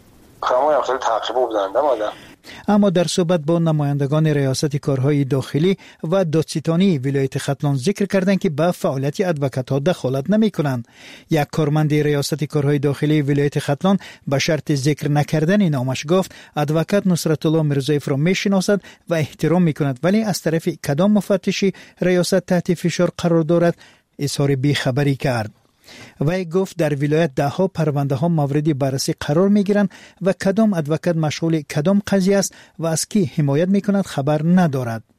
خیلی خیلی تعقیب بودن دماده. اما در صحبت با نمایندگان ریاست کارهای داخلی و دادستانی ولایت ختلان ذکر کردند که به فعالیت ادوکات‌ها دخالت نمی‌کنند. یک کارمند ریاست کارهای داخلی ولایت ختلان به شرط ذکر نکردن نامش گفت ادوکات نصرت الله میرزویف را میشناسد و احترام می‌کند، ولی از طرف کدام مفتشی ریاست تحت فشار قرار دارد اظهار بیخبری کرد. وی گفت در ولایت 10 پرونده ها مورد بررسی قرار می گیرند و کدام ادوکات مشغول کدام قضیه است و از کی حمایت می کند خبر ندارد.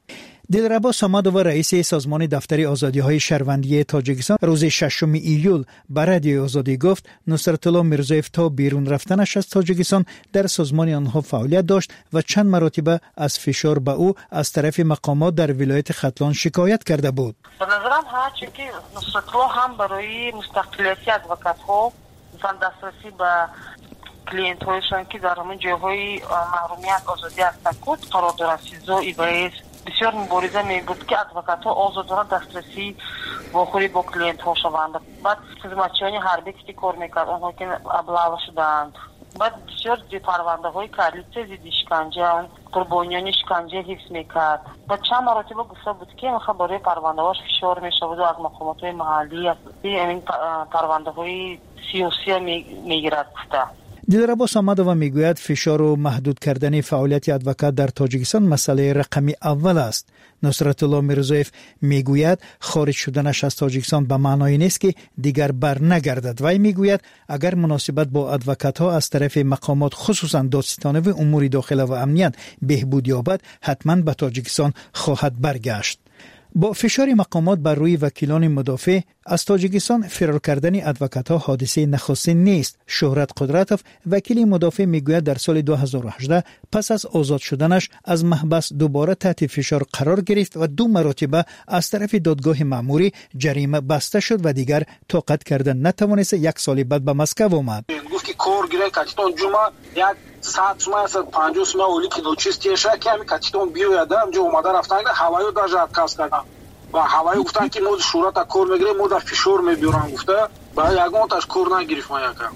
دلربا سامادووا رئیس سازمان دفتر آزادی‌های شهروندی تاجیکستان روز 6 ایول به رادیو آزادی گفت نصرت الله میرزایف تا بیرون رفتنش از تاجیکستان در سازمان آنها فعالیت داشت و چند مرتبه از فشار به او از طرف مقامات در ولایت ختلان شکایت کرده بود. به نظرم هرچی که نصرت الله هم برای مستقلیتی ادوکات‌ها دسترسی به کلینت هایشان که در همین جاهای محرومیت آزادی هستند قرار دارد سیزا ایبایز بسیار مبارزه می بود که ادوکات ها آزادانه دسترسی واخوری با کلینت ها شوند. بعد خدمتچیان حربی که کار میکرد آنها که ابلاغ شدند. بعد بسیار پرونده های کلیت ضد اشکنجه قربانیان اشکنجه حفظ میکرد. بعد چند مرتبه گفته بود که میخواد برای پرونده هاش فشار میشود و از مقامات های محلی این پرونده های سیاسی میگیرد گفته. دلربا سامادووا میگوید فشار و محدود کردن فعالیت ادوکات در تاجیکستان مسئله رقمی اول است. نصرت الله میرزایف میگوید خارج شدنش از تاجیکستان به معنای نیست که دیگر بر نگردد. وی میگوید اگر مناسبت با ادوکات ها از طرف مقامات خصوصا دادستانی و امور داخله و امنیت بهبود یابد حتما به تاجیکستان خواهد برگشت. با فشار مقامات بر روی وکیلان مدافع از تاجیکستان فرار کردن ادوکات‌ها حادثه نخستین نیست. شهرت قدرتوف وکیل مدافع میگوید در سال 2018 پس از آزاد شدنش از محبس دوباره تحت فشار قرار گرفت و 2 مرتبه از طرف دادگاه مأموری جریمه بسته شد و دیگر طاقت کردن نتوانست. 1 سال بعد به مسکو آمد. گفت که کار گیره کاتون جمعه یک ساعت سوما 50 سوما اولی که دوچستی شک کمی کاتون بیویادم جو اومده رفتن هوایو داجا اتکاس کردن و هوایی گفتن که ما شورا تا کار میگیره ما در فشار میبرن گفته برای یگان تاش کار نگرفت ما یکم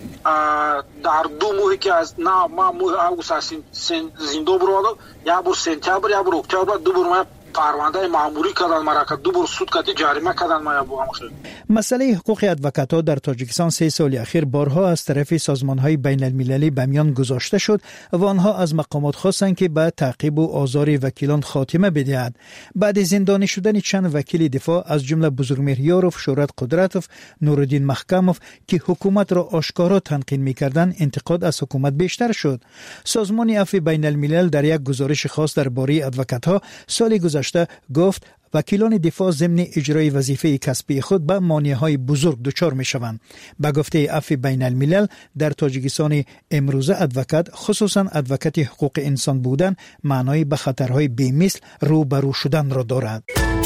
در 2 ماهی که از نه ما اوساسین زندو برادو یا بر سپتامبر یا بر اکتبر 2 بار ما پرونده مأموری کردن مرکه 2 بار سود کردن جریمه کردن ما بو هم خیلی. مسئله حقوق ادوکات‌ها در تاجیکستان 3 سال اخیر بارها از طرف سازمان‌های بین‌المللی به میان گذاشته شد و آنها از مقامات خواستند که به تعقیب و آزار وکیلان خاتمه بدهند. بعد زندانی شدن چند وکیل دفاع از جمله بزرگمهر یاروف، شهرت قدرتوف، نورالدین محکموف که حکومت را آشکارا تنقید می‌کردند، انتقاد از حکومت بیشتر شد. سازمان عفو بین‌الملل در یک گزارش خاص درباره ادوکات‌ها سال گذشته گفت وکیلان دفاع ضمن اجرای وظیفه کسبی خود به مانع‌های بزرگ دچار می‌شوند. به گفته عفو بین‌الملل در تاجیکستان امروزه ادوکات خصوصا ادوکات حقوق انسان بودن معنای به خطرهای بی‌مثل روبرو شدن را دارد.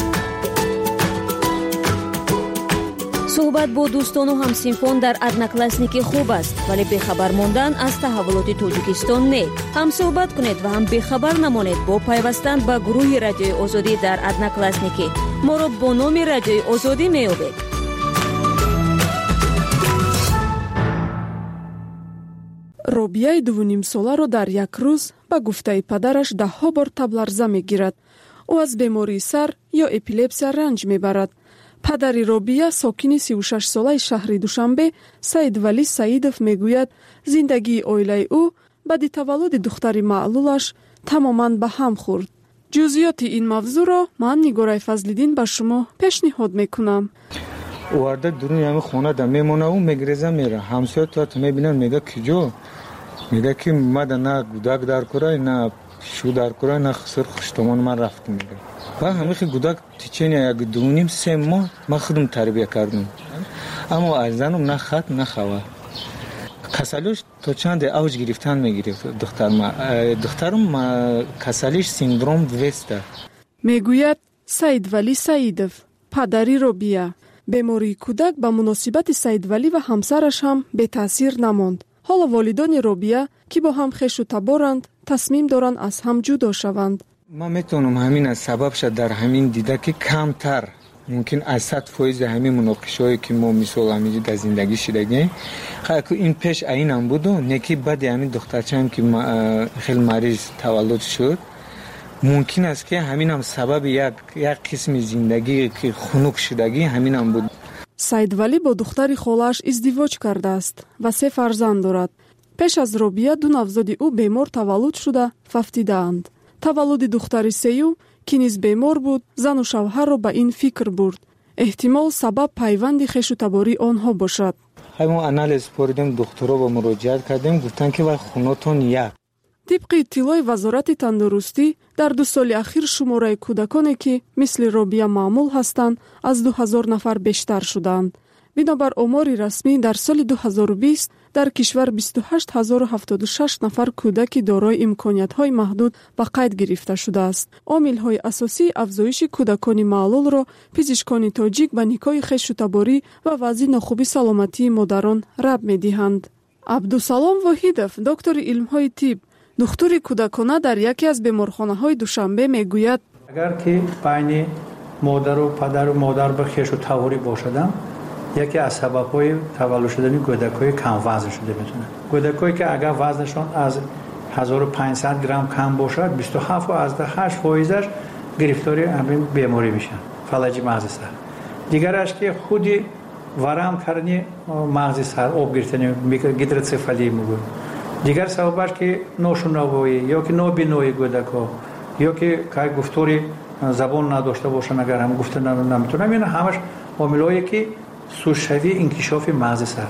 صحبت با دوستان و همسینفون در ادناکلاسنیکی خوب است ولی بخبر ماندن از تحولات تاجیکستان نه. هم صحبت کنید و هم بخبر نمانید با پیوستن به گروه رادیوی آزادی در ادناکلاسنیکی. ما را با نام رادیوی آزادی می‌یابید. робияи 2 соларо дар як рӯз ба гуфтаи падараш даҳҳо бор табларза мегирад. ӯ аз бемории сар ё эпилепсия ранҷ мебарад. падари робия сокини 36 солаи шаҳри душанбе саидвалӣ саидов мегӯяд зиндагии оилаи ӯ баъди таваллуди духтари маълулаш тамоман ба ҳам хӯрд. ҷузъиёти ин мавзӯъро ман нигораи фазлиддин ба шумо пешниҳод мекунам. وارد درون همه خونه دا میمونه و میگریزه میره همسایه تو میبینن میگه کجا میگه که ماده نه گودک در کرای نه شو در کرای نه خسر خوشتمان من رفتم میگه و همیشه گودک تیچینی یک 2.5-3 ماه من خودم تربیه کردم اما ارزنم نه خط نه خبر کسلیش تا چند اوج گرفتن میگیره دخترم کسلیش سیندروم دوسته میگوید سعیدولی سعیدов падари робия. бемории кӯдак ба муносибати саидвалӣ ва ҳамсараш ҳам бетаъсир намонд. ҳоло волидони робия ки бо ҳам хешу таборанд тасмим доранд аз ҳам ҷудо шаванд. ман метавонам ҳамин аз сабаб шад дар ҳамин дида ки камтар мумкин аз 100% ҳамин муноқишҳое ки мо мисол ҳамиҷи дар зиндагӣ шидагем ки ин пеш айнам буду не ки баъди ҳамин духтарчаам ки хеле мариз таваллуд шуд мумкин аст ки ҳаминам сабаби як қисми зиндагӣ ки хунук шудагӣ ҳаминам буд. саидвалӣ бо духтари холааш издивоҷ кардааст ва 3 фарзанд дорад. пеш аз робия 2 навзоди ӯ бемор таваллуд шуда фафтидаанд. таваллуди духтари сеюм ки низ бемор буд зану шавҳарро ба ин фикр бурд. эҳтимол сабаб пайванди хешутабории онҳо бошад. ҳамон анализ бурдем духтуро ба муроҷиат кардем гуфтанд ки вай хунотон як طبق اطلاع وزارت تندرستی در 2 سال اخیر شماره کودکانی که مثل رابیه معمول هستند از 2000 نفر بیشتر شدند. بنابر آمار رسمی در سال 2020 در کشور 28076 نفر کودک دارای امکانیت‌های محدود به قید گرفته شده است. عامل‌های اساسی افزایش کودکان معلول را پزشکان تاجیک به نیکای خویشتباری و وضع ناخوبی سلامتی مادران ربط می‌دهند. عبدالسلام واحدов، دکتر علم‌های طب، دکتر کودکانه در یکی از بیمارخانه‌های دوشنبه میگوید اگر که بین مادر و پدر و مادر به خویشتباری باشند، یکی از سبب‌های تولد شدن کودک‌های کم وزن شده میتونه. کودکایی که اگر وزنشان از 1500 گرم کم باشد 27 و از 8% گرفتاری همین بیماری میشن، فلج مغز سر. دیگرش که خودی ورم کردن مغز سر، آب گرفتن گیدروسفالی میگن. دیگر سببش که ناشنوایی یا که نابینایی کودک‌ها یا که گفتاری زبان نداشته باشن، اگر هم گفتن نمیتونن، اینا همش عاملایی که سوشوی انکشاف مغز سر.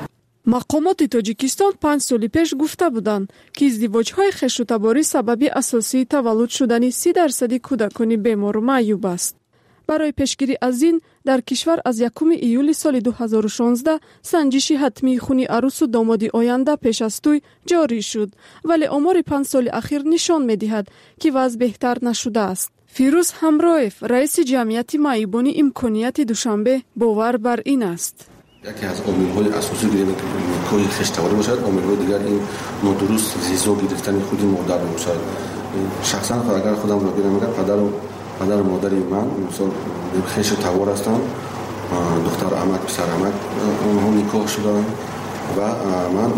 مقامات تاجیکستان 5 سال پیش گفته بودند که ازدواج‌های خویشتباری سبب اساسی تولد شدن 30% کودکان بیمار و معیوب است. برای پیشگیری از این در کشور از 1 ایول سال 2016 سنجش حتمی خون عروس و داماد آینده پیش از توی جاری شد، ولی آمار 5 سال اخیر نشان می‌دهد که وضع بهتر نشده است. فیروز همراهیف، رئیس جمعیت معیوبان امکانیت دوشنبه، باور بر این است. یکی از عامل‌های اساسی که نیکوی خویشتباری باشد، عامل‌های دیگر این نادرست غذا گرفتن خود مادر باشد. شخصا اگر خودم را بگم، پدر و مادر من مثلا خویشتبار هستند، دختر عمک، پسر عمک اونها نکاح شدند و من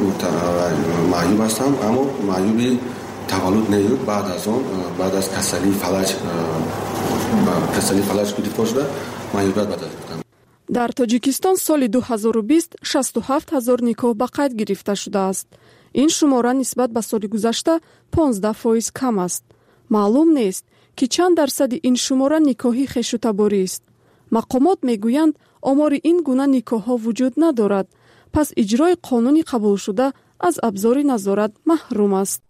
معیوب هستم، اما معیوب تولد نیست. بعد از کسلی فلج گرفته شده معیوبیت بعد از در تاجیکستان سال 2020 67000 نکاح به قید گرفته شده است. این شماره نسبت به سال گذشته 15% کم است. معلوم نیست که چند درصد این شماره نکاحی خویشتباری است. مقامات میگویند آمار این گونه نکاح‌ها وجود ندارد، پس اجرای قانونی قبول شده از ابزار نظارت محروم است.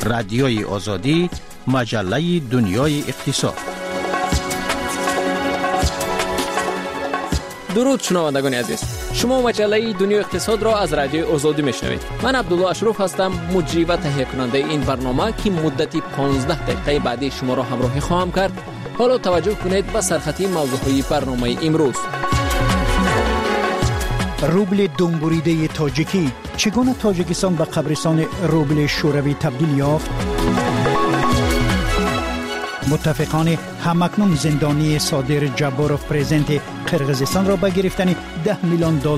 رادیوی آزادی، مجله دنیای اقتصاد. درود شنوندگان عزیز، شما مجله دنیای اقتصاد را از رادیوی آزادی میشنوید. من عبدالله اشرف هستم، مجری و تهیه کننده این برنامه که مدتی 15 دقیقه بعدی شما را همراهی خواهم کرد. حالا توجه کنید به سرخطی موضوعهای برنامه امروز. روبل دنبوریده تاجیکی، چگونه تاجیکستان به قبرستان روبل شوروی تبدیل یافت؟ متفقان همکنون زندانی صادر جباروف پرزنت قرقیزستان را به گرفتن $10 میلیون